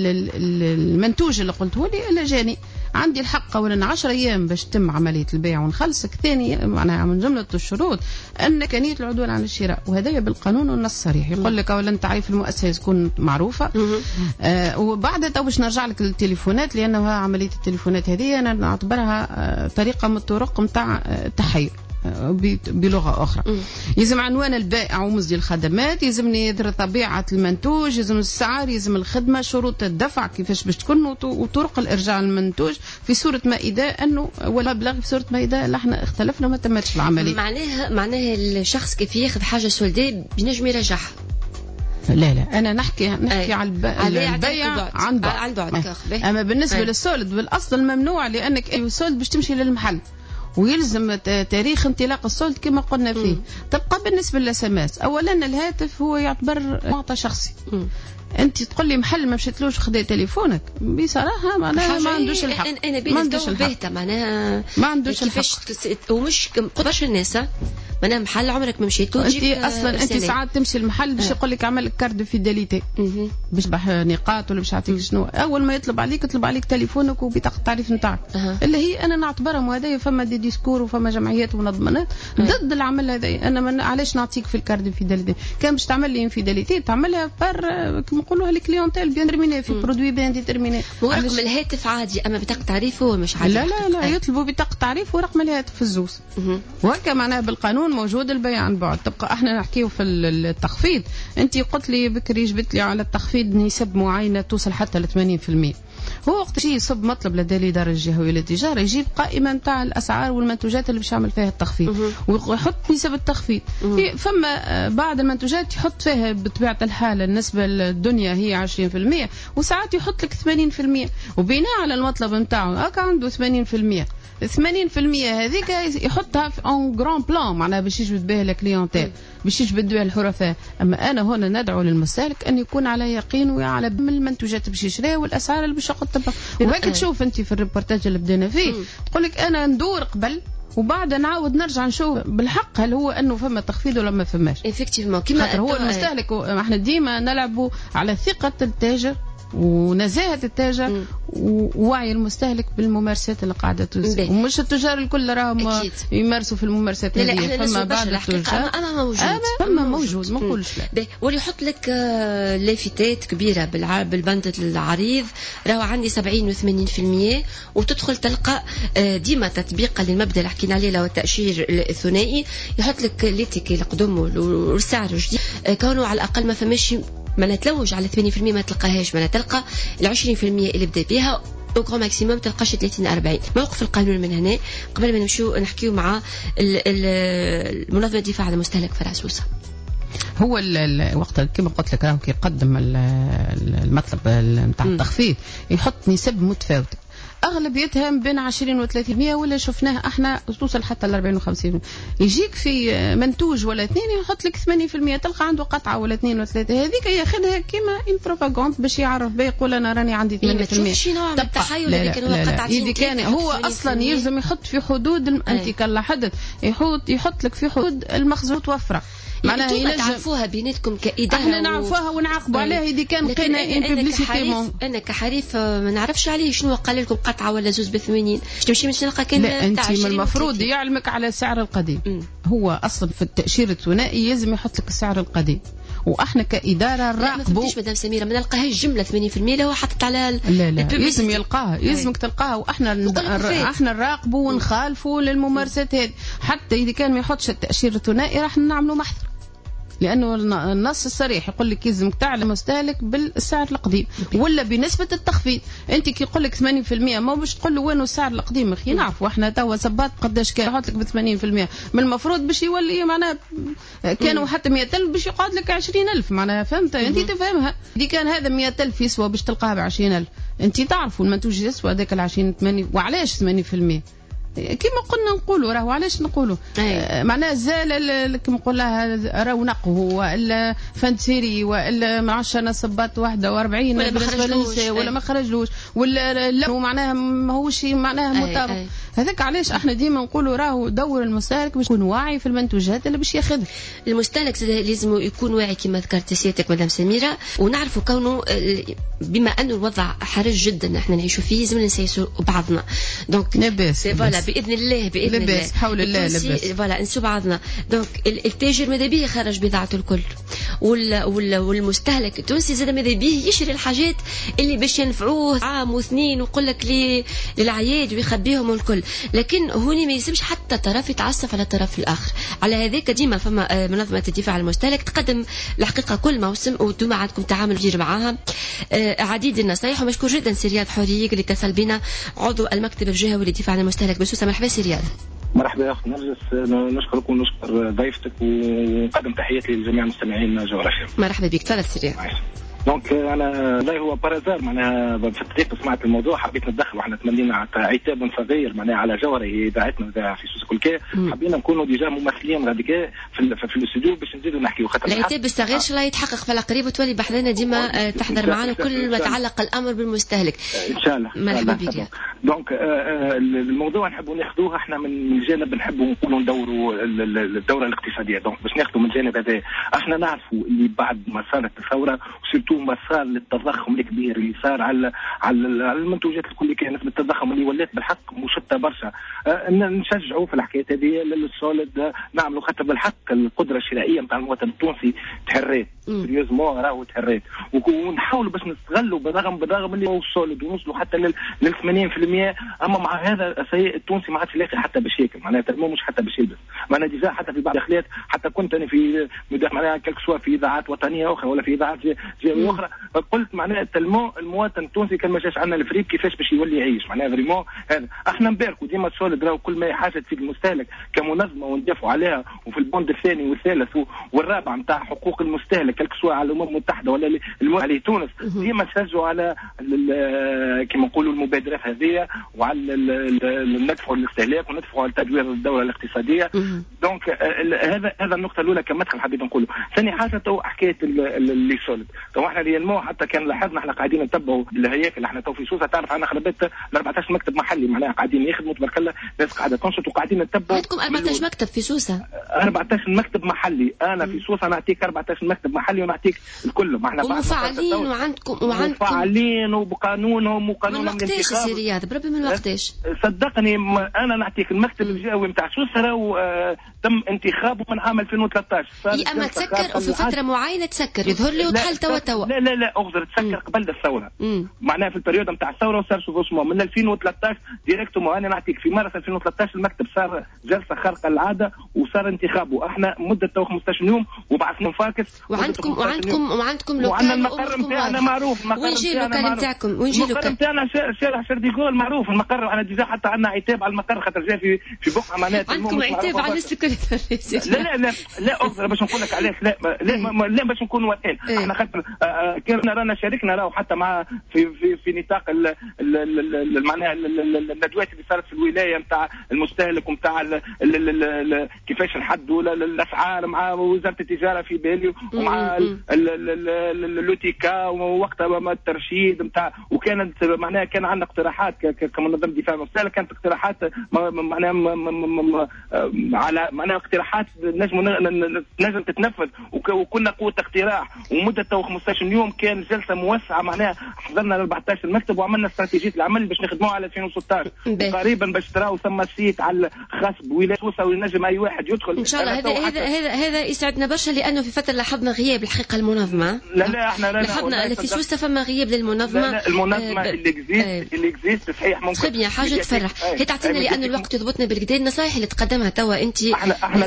المنتوج اللي قلته لي الا جاني عندي الحق اولا عشر ايام باش تتم عمليه البيع ونخلصك. ثاني معناها من جمله الشروط ان امكانيه العدول عن الشراء، وهذا بالقانون والنص صريح. يقول لك اولا تعريف المؤسسه تكون معروفه، آه وبعد تو باش نرجع لك للتليفونات، لانه عمليه التليفونات هذه انا نعتبرها آه طريقه من الطرق نتاع التحير بلغة أخرى. يلزم عنوان البائع ومزج الخدمات، يلزمني يدر طبيعة المنتوج، يلزم السعر، يلزم الخدمة، شروط الدفع كيفاش باش تكون، وطرق الإرجاع المنتوج في صورة ما إذا أنه ولا بلغ في صورة ما إذا لا احنا اختلفنا وما تمتش العملية. معناها معناها الشخص كيف ياخذ حاجة سولدي بينجم يرجعها. لا لا انا نحكي نحكي أي. على البيع عن بعد. اما بالنسبه أي. للسولد بالاصل ممنوع، لانك اي سولد باش تمشي للمحل ويلزم تاريخ انطلاق السولد كما قلنا فيه. م. تبقى بالنسبه للسماس اولا الهاتف هو يعتبر معطى شخصي. م. انت تقول لي محل ما مشيتلوش خذي تليفونك بصراحه معناها ما عندوش الحق. انا ما عندوش الحق معناها ما عندوش الحق. ومش برشا الناس معناها محل عمرك ما مشيت له. انت اصلا انت ساعات تمشي المحل باش يقول لك اعمل لك كارد فيداليتي باش بح نقاط ولا باش يعطيك شنو. اول ما يطلب عليك يطلب عليك تليفونك وبطاقه التعريف نتاعك أه. اللي هي انا نعتبرهم هذايا فما دي ديسكور وفما جمعيات ومنظمات ضد العمل هذا. انا من علاش نعطيك في الكارد فيداليتي؟ كان باش تعمل لي فيداليتي تعملها بار كما نقولوا الكليونتيل بيان ديترميني في برودوي بيان ديترميني. ورقم الهاتف عادي، اما بطاقه تعريف هو مش عادي. لا لا لا يطلبوا بطاقه تعريف ورقم الهاتف في الزوز. وهكا معناها بالقانون موجود البيع عن بعد. تبقى احنا نحكيو في التخفيض. انت قلت لي بكري جبت لي على التخفيض نسب معينه توصل حتى ل ثمانين بالمئة. هو وقت يجي يصب مطلب لدى الإدارة الجهوية للتجارة يجيب قائمة نتاع الأسعار والمنتوجات اللي باش يعمل فيها التخفيض ويحط نسب التخفيض. فما بعض المنتوجات يحط فيها بطبيعة الحال النسبة الدنيا هي عشرين في المية وساعات يحط لك ثمانين في المية وبناء على المطلب نتاعو هكا عنده ثمانين في المية. ثمانين في المية هذيك يحطها في اون جران بلان معناها باش يجبد بها الكليونتيل باش يجبد بها الحرفاء. اما انا هنا ندعو للمستهلك ان يكون على يقين وعلى المنتوجات باش يشريها والاسعار اللي باش يحطها. وهيك تشوف انت في الريبورتاج اللي بدينا فيه تقول لك انا ندور قبل وبعد نعاود نرجع نشوف بالحق هل هو انه فما تخفيض ولا ما فماش. ايفيكتيفمون كيما هو المستهلك احنا ديما نلعبوا على ثقة التاجر ونزاهة التاجر ووعي المستهلك بالممارسات اللي قاعدة تزيد. ومش التجار الكل راهم يمارسوا في الممارسات هذه. فما بعض التجار أما موجود أما موجود ما نقولش لا. واللي يحط لك لافتات كبيرة بالبند العريض راهو عندي سبعين وثمانين في المية وتدخل تلقى ديما تطبيقا للمبدأ اللي حكينا عليه لو التأشير الثنائي يحط لك ليتيكي القدم والسعر الجديد كونه على الأقل ما فماش ما نتلوج على ثمانين في المية ما تلقاهاش ما تلقى ال عشرين في المية اللي بدا بها او ماكسيموم تلقاش ثلاثين أربعين. موقف القانون من هنا قبل ما نمشيو نحكيو مع المنظمة الدفاع عن المستهلك في راسوسة. هو الوقت كما قلت لك راهو يقدم المطلب نتاع التخفيض يحط نسب متفاوته أغلبيتها بين عشرين وثلاثين مية ولا شفناه احنا توصل حتى ل أربعين وخمسين. يجيك في منتوج ولا اثنين يحط لك ثمانين في المية تلقى عنده قطعة ولا اثنين وثلاثة هذيك ياخذها كيما ان بروباغاند باش يعرف بيه يقول أنا راني عندي ثمانين في المية. طب تحايل لكن هو قطعتين إذا كان هو أصلا يلزم يحط في حدود أنت كلا حدث يحط يحط لك في حدود المخزون توفرة. معناها يعني تعرفوها بيناتكم كإدارة احنا نعرفوها ونعاقبوا عليها إذا كان لقينا ان بيبليسيتي. انا كحريف ما نعرفش عليه شنو قال لكم قطعه ولا زوز ب ثمانين تمشي مش نلقى كان لا انت من المفروض يعلمك على السعر القديم. م. هو اصلا في التأشير الثنائي يلزم يحط لك السعر القديم واحنا كإدارة نراقبوا. ما مدام سميرة ما نلقاهاش جملة ثمانين في المية اللي هو حاطط على لا لا يلزم يلقاها يلزمك تلقاها واحنا احنا نراقبوا ونخالفوا للممارسات هذه حتى اذا كان ما يحطش التأشير الثنائي راح نعملوا محضر لأنه النص الصريح يقول لك يلزمك تعلم مستهلك بالسعر القديم ولا بنسبة التخفيض. أنت كي يقول لك ثمانين في المية ما باش تقول له وين السعر القديم أخي نعرف وإحنا توا سبات قداش كان يحط لك ب ثمانين في المية من المفروض باش يولي معناها كانوا حتى مئة ألف باش يقعد لك عشرين ألف معناها فهمت أنت تفهمها. دي كان هذا مئة ألف يسوى باش تلقاها بعشرين ألف أنت تعرفوا المنتوج يسوى هذاك العشرين ثمانين وعلاش ثمانين في المية كما قلنا نقولوا راهو علاش نقولوا آه معناها زال كما نقولها رونقه والا فانتسيري والا ما عرفش انا صبات واحده وأربعين بالنسبه للنساء ولا ما خرجلوش ولا لا معناها ماهوش معناها مطابق. هذاك علاش احنا ديما نقولوا راهو دور المستهلك باش يكون واعي في المنتوجات اللي باش ياخذها. المستهلك لازم يكون واعي كما ذكرت سيادتك مدام سميره ونعرفوا كونه بما انه الوضع حرج جدا احنا نعيشوا فيه لازم نسيسوا بعضنا دونك لاباس فوالا باذن الله باذن الله لاباس حول الله لاباس فوالا نسوا بعضنا. دونك التاجر ماذا به يخرج بضاعته الكل وال وال والمستهلك التونسي زاد ماذا به يشري الحاجات اللي باش ينفعوه عام واثنين ويقول لك للعياد ويخبيهم الكل. لكن هوني ما يلزمش حتى طرف يتعصف على الطرف الاخر. على هذاك ديما فما منظمه الدفاع عن المستهلك تقدم الحقيقه كل موسم وانتم عندكم تعامل جيد معاها عديد النصائح. ومشكور جدا سي رياض حوريق اللي اتصل بنا عضو المكتب الجهوي للدفاع عن المستهلك بسوسه. مرحبا سي رياض. مرحبا يا اخت نرجس نشكرك ونشكر ضيفتك ونقدم تحياتي لجميع المستمعين جغرافيا. مرحبا بك تفضل سي رياض. دونك انا لا هو بارازار معناها في الطريق سمعت الموضوع حبيت نتدخل وحنا تمنينا عتاب صغير معناها على جوهره اذاعتنا في سوس كلكا حبينا نكونوا ديجا ممثلين غاديكا في, في الاستوديو باش نزيدوا نحكيوا خاطر العتاب الصغير ان شاء الله يتحقق في القريب وتولي بحذنا ديما تحضر معنا كل ما يتعلق الامر بالمستهلك ان شاء الله. مرحبا بك. دونك الموضوع نحبوا ناخذوه احنا من جانب نحبوا نكونوا ندوروا الدوره الاقتصاديه. دونك باش ناخذوا من الجانب هذا احنا نعرفوا اللي بعد ما صارت الثوره وسيرتو ما صار للتضخم الكبير اللي صار على على المنتوجات الكل كان نسبه التضخم اللي ولات بالحق مشتى برشا. أه نشجعوا في الحكايه هذه للسولد نعملوا، خاطر بالحق القدره الشرائيه نتاع المواطن التونسي تحريت سيريوزمون راهو تحريت، ونحاولوا باش نستغلوا بالرغم بالرغم اللي هو السولد ونوصلوا حتى لل ثمانين بالمئة. اما مع هذا السيء التونسي ما عادش يلاقي حتى باش ياكل، معناها ترمو مش حتى باش يلبس. معناها ديجا حتى في بعض الداخليات، حتى كنت انا في معناها كلك سوا في اذاعات وطنيه اخرى ولا في اذاعات جهويه اخرى، قلت معناها تلمو المواطن التونسي كان ما جاش عندنا الفريق كيفاش باش يولي يعيش. معناها فريمون هذا احنا نباركوا ديما السولد راهو كل ما حاجه تفيد المستهلك كمنظمه وندافعوا عليها، وفي البوند الثاني والثالث والرابع نتاع حقوق المستهلك كلك سوا على الامم المتحده ولا على تونس ديما نشجعوا على كما نقولوا المبادرات هذه، وعلى ندفعوا الاستهلاك وندفعوا على تدوير الدوله الاقتصاديه. دونك هذا هذا النقطه الاولى كمدخل حبيت نقوله. ثاني حاجه تو حكايه اللي سولد، تو احنا ريالمون حتى كان لاحظنا احنا قاعدين نتبعوا الهياكل، احنا تو في سوسه تعرف عندنا خلبت أربعطاش مكتب محلي، معناها قاعدين يخدموا تبارك الله، ناس قاعده تنشط وقاعدين نتبعوا. عندكم أربعطاش مكتب في سوسه؟ أربعطاش مكتب محلي، انا مم. في سوسه نعطيك أربعطاش مكتب محلي ونعطيك الكل. ما احنا ومفعلين وعندكم وعندكم مفعلين وبقانونهم وقانونهم من وقتاش سي رياض بربي من وقتاش؟ صدقني انا نعطيك المكتب الجوي نتاع سوسه راهو تم انتخابه من عام ألفين وثلاثطاش. اما تسكر وفي فتره معينه تسكر يظهر لي وتحل توا توا. لا لا لا اغزر تسكر قبل الثوره، معناها في البريود نتاع الثوره وصار سوفوسمون من ألفين وثلاثطاش ديريكتومون. انا نعطيك في مارس ألفين وثلاثطاش المكتب صار جلسه خارقه العاده وصار انتخابه، احنا مده تو خمسطاش يوم وبعثنا فاكس. وعندكم وعندكم وعندكم وعندنا المقر نتاعنا معروف. وين جاي اللوكال نتاعكم؟ وين جاي اللوكال نتاعنا؟ شارع شرديغول معروف المقر. انا ديجا حتى عندنا عتاب على المقر خاطر جاي في في بقعه معناها عندكم عتاب على الناس الكل. لا لا لا لا اغزر باش نقول لك علاش. لا لا لا باش نكونوا واضحين. احنا خاطر كنا رانا شاركنا راهو حتى مع في في في نطاق معناها الندوات اللي صارت في الولايه نتاع المستهلك ونتاع كيفاش نحدوا الاسعار مع وزاره التجاره في بالي ومع اللوتيكا ووقتها الترشيد نتاع، وكانت معناها كان عندنا اقتراحات كمنظمه دفاع المستهلك، كانت اقتراحات معناها على معناها اقتراحات نجم نجم تتنفذ، وكنا قوه اقتراح. ومده تو خمسطاش يوم كان جلسه موسعه معناها حضرنا أربعطاش المكتب وعملنا استراتيجيه العمل باش نخدموها على ألفين وستطاش. قريبا باش تراو ثم سيت على خاص بولايه سوسه وينجم اي واحد يدخل ان شاء الله. هذا هذا هذا هذا يسعدنا برشا لانه في فتره لاحظنا غياب الحقيقه المنظمه. لا لا احنا لاحظنا في سوسه فما غياب للمنظمه. لا لا المنظمه آه اللي اكزيست اللي اكزيست صحيح ممكن تخي بيان حاجه تفرح. هي تعطينا لانه الوقت يضبطنا بالكدا النصائح اللي تقدمها توا انت. احنا احنا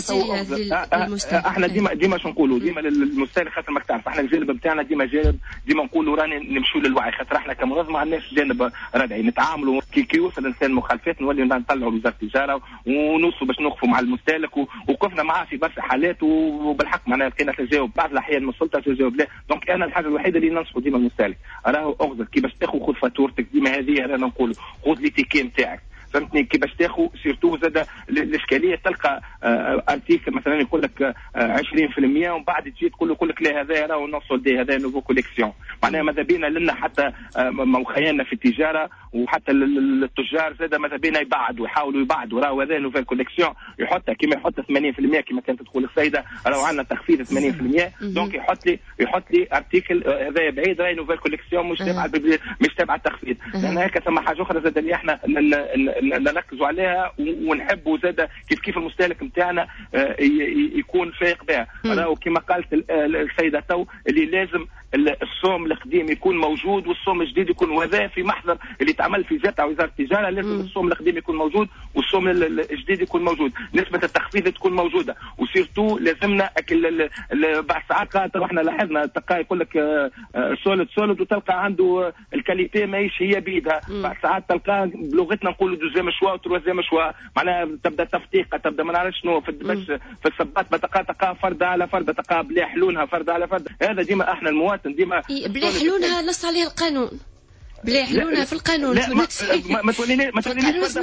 احنا ديما ديما شو نقولوا ديما للمستهلك خاطر ماك تعرف احنا الجانب نتاعنا ديما جانب ديما نقولوا راني نمشوا للوعي، خاطر احنا كمنظمه عندناش جانب ردعي نتعاملوا كي كي يوصل الانسان مخالفات نولي نطلعوا وزاره التجاره ونوصلوا باش نوقفوا مع المستهلك، ووقفنا معاه في برشا حالات وبالحق معناها لقينا تجاوب بعض الاحيان من السلطه تجاوب لا. دونك انا الحاجه الوحيده اللي ننصحوا ديما المستهلك راهو اغزر كي باش تاخذ خذ فاتورتك ديما هذه انا نقول خذ لي تيكي نتاعك فهمتني كي باش تاخذ سيرتو زاد الاشكاليه تلقى ارتيكل مثلا يقول لك عشرين بالمئة ومن بعد تجي تقول له يقول لك لا هذا راهو نوصل دي هذا نوفو كوليكسيون. معناها ماذا بينا لنا حتى موخيانا في التجاره وحتى التجار زاد ماذا بينا يبعدوا يحاولوا يبعدوا راهو هذا نوفو كوليكسيون يحطها كما يحط ثمانين بالمئة كما كانت تقول السيده راهو عندنا تخفيض ثمانين بالمئة. دونك يحط لي يحط لي ارتيكل هذا بعيد راهي نوفو كوليكسيون مش تبع مش تبع التخفيض. لان هيك ثم حاجه اخرى زاد اللي احنا نركزوا عليها ونحبوا زاد كيف كيف المستهلك نتاعنا يكون فايق بها. راهو كما قالت السيده تو اللي لازم الصوم القديم يكون موجود والصوم الجديد يكون وذا في محضر اللي تعمل في ذات وزاره التجاره. لازم الصوم القديم يكون موجود والصوم الجديد يكون موجود، نسبه التخفيض تكون موجوده، وسيرتو لازمنا بعد ساعات خاطر احنا لاحظنا تلقى يقول لك سولد سولد وتلقى عنده الكاليتي ماهيش هي بيدها. بعد ساعات تلقى بلغتنا نقولوا دوزيام شوا وتروازيام شوا معناها تبدا تفتيقه تبدا ما نعرفش شنو في باش في الصبات بتلقى تلقى فرده على فرده تلقى بلا حلونها فرده على فرده. هذا ديما احنا المواطن ديما بلا حلونها نص عليها القانون بلا يحلونها في القانون. لا ما, ما تقولينيش ما تقولينيش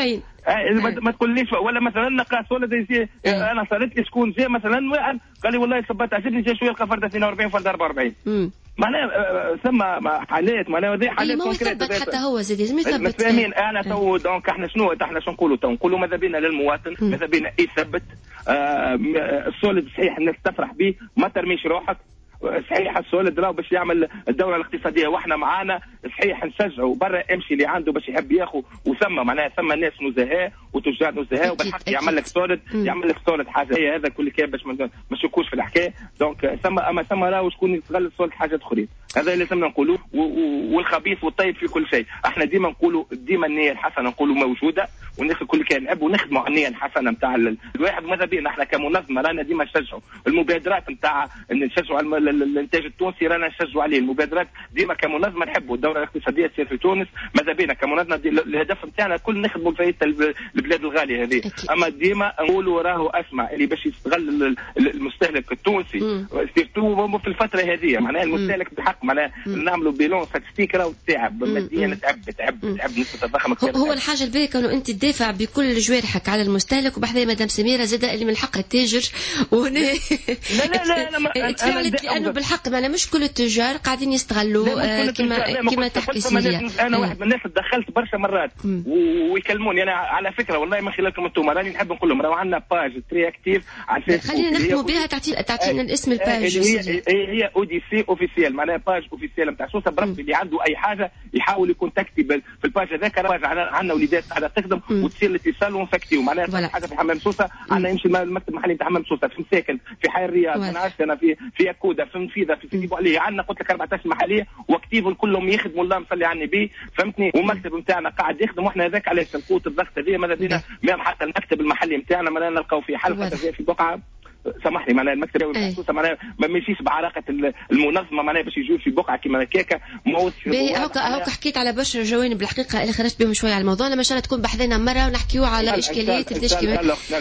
ما تقوليش ولا مثلا نلقى سولد يجي انا صارت لي شكون جاي مثلا واحد قال لي والله صبات عجبني جا شويه يلقى فرده اثنين وأربعين فرده أربعة وأربعين. معناها ثم حالات معناها هذه حالات كونكريت حتى هو زاد لازم يثبت. فاهمين انا تو دونك احنا شنو احنا شنو نقولوا تو نقولوا ماذا بينا للمواطن ماذا بينا يثبت السولد صحيح الناس تفرح به ما ترميش روحك صحيح السولد راهو باش يعمل الدوره الاقتصاديه واحنا معانا صحيح نشجعوا برا امشي اللي عنده باش يحب ياخذ وثم معناها ثم ناس نزهاء وتجار نزهاء وبالحق يعمل لك سولد يعمل لك سولد حاجه هي هذا كل كان باش ما نشكوش في الحكايه. دونك ثم اما ثم راهو شكون يستغل السولد حاجات اخرين هذا اللي لازمنا نقولوه. والخبيث والطيب في كل شيء احنا ديما نقولوا ديما النيه الحسنه نقولوا موجوده وناخذ كل كان نحبوا نخدموا على النيه الحسنه نتاع الواحد. ماذا بينا احنا كمنظمه رانا ديما نشجعوا المبادرات نتاع نشجعوا الانتاج التونسي رانا نشجعوا عليه المبادرات ديما كمنظمه نحبوا الدوره الاقتصاديه تصير في تونس. ماذا بينا كمنظمه الهدف نتاعنا كل نخدموا فايده البلاد الغاليه هذه. اما ديما نقولوا راهو اسمع اللي باش يستغل المستهلك التونسي سيرتو في الفتره هذه معناها المستهلك بحق معناها نعملوا بيلون ستاتستيك راهو تعب ماديا تعب تعب تعب نسبه الضخم. هو الحاجه الباهيه انه انت تدافع بكل جوارحك على المستهلك وبحذا مدام سميره زاد اللي من حق التاجر وهنا لا لا لا انا تفاعلت لانه بالحق معنا مش كل التجار قاعدين يستغلوا كما كما تحكي سميره. انا واحد من الناس تدخلت برشا مرات ويكلموني انا على فكره والله من خلالكم انتم راني نحب نقول لهم راهو عندنا باج تري اكتيف على الفيسبوك خلينا نختموا بها تعطينا تعطينا الاسم الباج. هي هي او دي سي اوفيسيال معناها باج اوفيسيال نتاع سوسه بربي اللي عنده اي حاجه يحاول يكون تكتب في الباج هذاك عندنا وليدات قاعده تخدم وتصير الاتصال ونفكتيو معناها حاجه في حمام سوسه عندنا يمشي المكتب المحلي نتاع حمام سوسه في مساكن في حي الرياض انا عشت انا في في اكوده في مفيده في سيدي عليه عندنا قلت لك أربعة عشر محليه واكتيف كلهم يخدموا الله مصلي على النبي فهمتني. والمكتب نتاعنا قاعد يخدم واحنا هذاك علاش نقوت الضغط هذه ماذا بينا حتى المكتب المحلي نتاعنا ما نلقاو فيه حل حتى في بقعه سامحني معناها المكتب المخصوصه معناها ما ماشيش بعراقه المنظمه معناها باش يجوا في بقعه كيما هكاكا موت. هاكا هاكا حكيت على برشا جوانب الحقيقه اللي خرجت بهم شويه على الموضوع لما ان شاء الله تكون بحثنا مره ونحكيو على اشكاليات التشكيل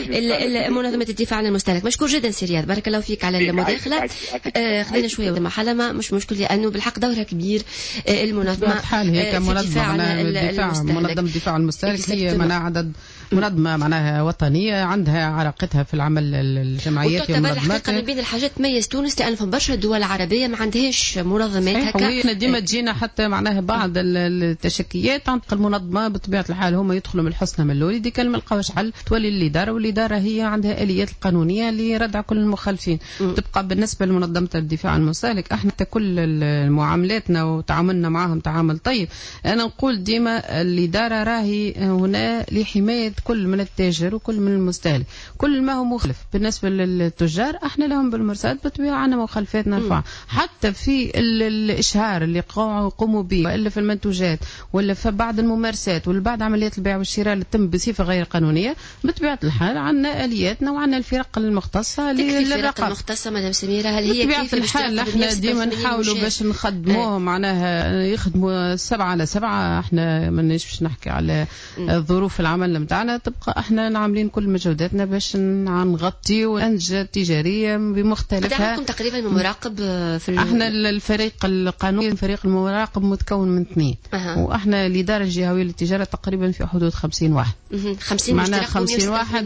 منظمه الدفاع عن المستهلك. مشكور جدا سي رياض بارك الله فيك على المداخله. آه خلينا شويه مع حلمه مش مشكل لانه بالحق دورها كبير آه المنظمه حال هيك منظمه الدفاع منظمه الدفاع عن المستهلك هي معناها عدد منظمه معناها وطنيه عندها علاقتها في العمل الجمعيات وتعتبر الحقيقه من بين الحاجات تميز تونس لان فما برشا دول عربيه ما عندهاش منظمات هكا. وهي ديما تجينا حتى معناها بعض التشكيات عن المنظمه بطبيعه الحال هما يدخلوا من الحسنى من الاول دي كلمه القاوش حل تولي الاداره والاداره هي عندها اليات القانونيه لردع كل المخالفين. م. تبقى بالنسبه لمنظمه الدفاع عن المستهلك احنا كل معاملاتنا وتعاملنا معهم تعامل طيب. انا نقول ديما الاداره راهي هنا لحمايه كل من التاجر وكل من المستهلك كل ما هو مخالف بالنسبه للتجار احنا لهم بالمرصاد بطبيعه عندنا مخالفات نرفع حتى في الاشهار اللي قوموا به والا في المنتوجات ولا في بعض الممارسات ولا بعض عمليات البيع والشراء اللي تتم بصفه غير قانونيه بطبيعه الحال عندنا الياتنا وعندنا الفرق المختصه للرقابه المختصه مدام سميره هل هي بطبيعه الحال احنا ديما نحاولوا باش نخدموه معناها يخدموا سبعة على سبعة. احنا مانيش نحكي على ظروف العمل نتاعنا تبقى احنا عاملين كل مجهوداتنا باش نغطي وانجا تجاريه بمختلفها. عندكم تقريبا مراقب في احنا الفريق القانوني الفريق المراقب متكون من اثنين. أه. واحنا الاداره الجهويه للتجاره تقريبا في حدود خمسين واحد. خمسين معناها خمسين واحد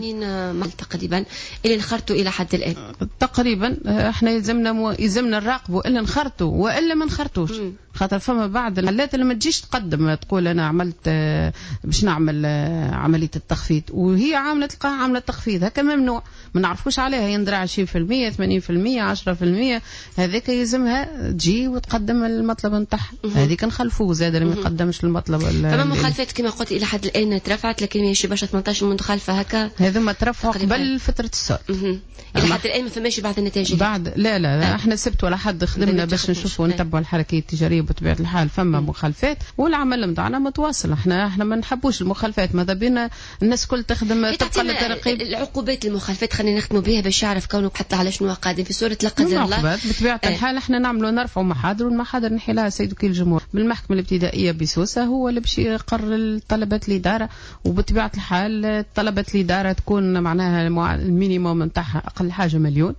تقريبا اللي نخرطوا الى حد الان تقريبا. احنا يلزمنا مو... يلزمنا نراقبوا الا نخرطوا والا ما نخرطوش خاطر فما بعض الحالات اللي ما تجيش تقدم تقول انا عملت باش نعمل عمليه التخفيض وهي عامله تلقاها عامله تخفيض هكا ممنوع ما نعرفوش عليها يندرع عشرين بالمئة ثمانين بالمئة عشرة بالمئة هذيك يلزمها تجي وتقدم المطلب نتاعها هذيك نخلفوه زاد اللي ما يقدمش المطلب. فما مخالفات كما قلت الى حد الان ترفعت لكن ماشي برشا ثمانية عشر مخالفه هكا هذوما ترفعوا قبل فتره الصوت الى حد الان ما فماش بعض النتائج بعد لا لا, لا. احنا سبت ولا حد خدمنا باش نشوفوا ونتبعوا الحركه التجاريه بطبيعه الحال فما مخالفات والعمل نتاعنا متواصل. احنا احنا ما نحبوش المخالفات ماذا بينا الناس كل تخدم تبقى للترقيب. العقوبات المخالفات خلينا نختموا بها باش يعرف كونك حتى على شنو قادم في صوره لا قدر الله. بطبيعه اه. الحال احنا نعملوا نرفعوا محاضر والمحاضر نحلها سيد وكيل الجمهور بالمحكمه الابتدائيه بسوسه هو اللي باش يقرر طلبات الاداره وبطبيعه الحال طلبات الاداره تكون معناها المينيموم نتاعها اقل حاجه مليون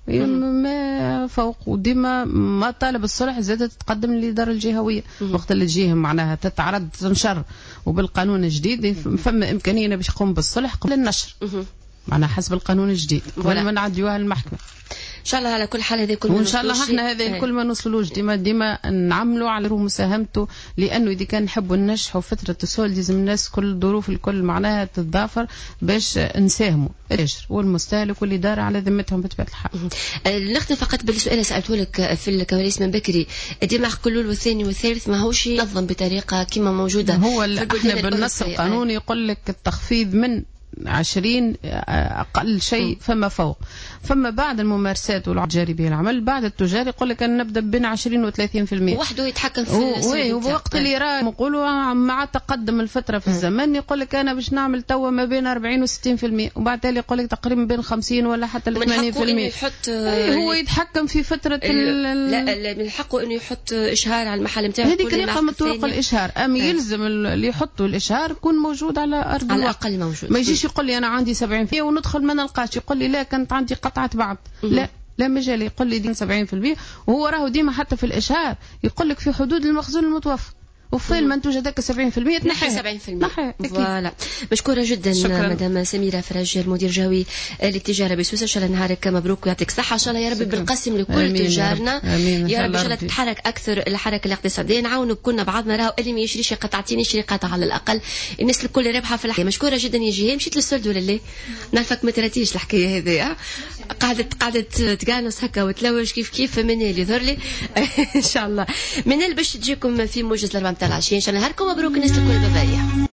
ما فوق وديما ما طالب الصلح زادت تتقدم للإدارة الجهوية وقت اللي تجيهم معناها تتعرض تنشر وبالقانون الجديد فما إمكانية باش يقوم بالصلح قبل النشر معناها حسب القانون الجديد ولا ما نعديوها للمحكمة. شاء الله على كل حال هذا كل وان شاء الله احنا هذا الكل ما نوصلوش ديما ديما نعملوا على مساهمته، لانه اذا كان نحبوا ننجحوا فتره السول لازم الناس كل الظروف الكل معناها تتضافر باش نساهموا الاجر والمستهلك واللي دار على ذمتهم بطبيعه الحال. نختم فقط بالسؤال اللي سالته لك في الكواليس من بكري، ديما الحلول والثاني والثالث ما هوش ينظم بطريقه كما موجوده هو احنا بالنص القانوني يقول لك التخفيض من عشرين أقل شيء فما فوق، فما بعد الممارسات والجاربية العمل بعد التجار يقول لك أن نبدأ بين عشرين وثلاثين في المية وحده يتحكم في السوق. ووقت اللي راه نقولوا مع تقدم الفترة في الزمن يقول لك أنا باش نعمل توا ما بين أربعين وستين في المية، وبعد ذلك يقول لك تقريبا بين خمسين ولا حتى ثمانين في المية. هو يتحكم في فترة ال لا من حقه إنه يحط إشهار على المحل نتاعو. هذه طريقة من طرق الإشهار، أم يلزم اللي يحطوا الإشهار يكون موجود على أرض على الواقع، الأقل موجود. ما يجيش يقول لي أنا عندي سبعين في المية وندخل ما نلقاش، يقول لي لا كانت عندي قطعة بعض. لا لا مجال يقول لي دي سبعين في المية، وهو راهو ديما حتى في الإشهار يقول لك في حدود المخزون المتوفر، وفي المنتوج هذاك سبعين في المية تنحي سبعين في المية. فوالا مشكورة جدا مدام سميرة فرج المدير الجوي للتجارة بسوسة. ان شاء الله نهارك مبروك ويعطيك الصحة، ان شاء الله يا ربي بالقسم لكل تجارنا يا رب ان شاء الله تتحرك اكثر الحركة الاقتصادية، نعاونوا كلنا بعضنا، راهو اللي ما يشريش قطعتين يشري قطعة على الأقل، الناس الكل رابحة في الحياة. مشكورة جدا يا جيهان، مشيت للسولد ولا لا؟ نعرفك ما تراتيش الحكاية هذه، قعدت قعدت تقانص هكا وتلوج كيف كيف من اللي يظهر لي ان شاء الله من باش تجيكم في موجز الأربعة متاع العشية ان شاء الله. نهاركم مبروك الناس الكل بابايا.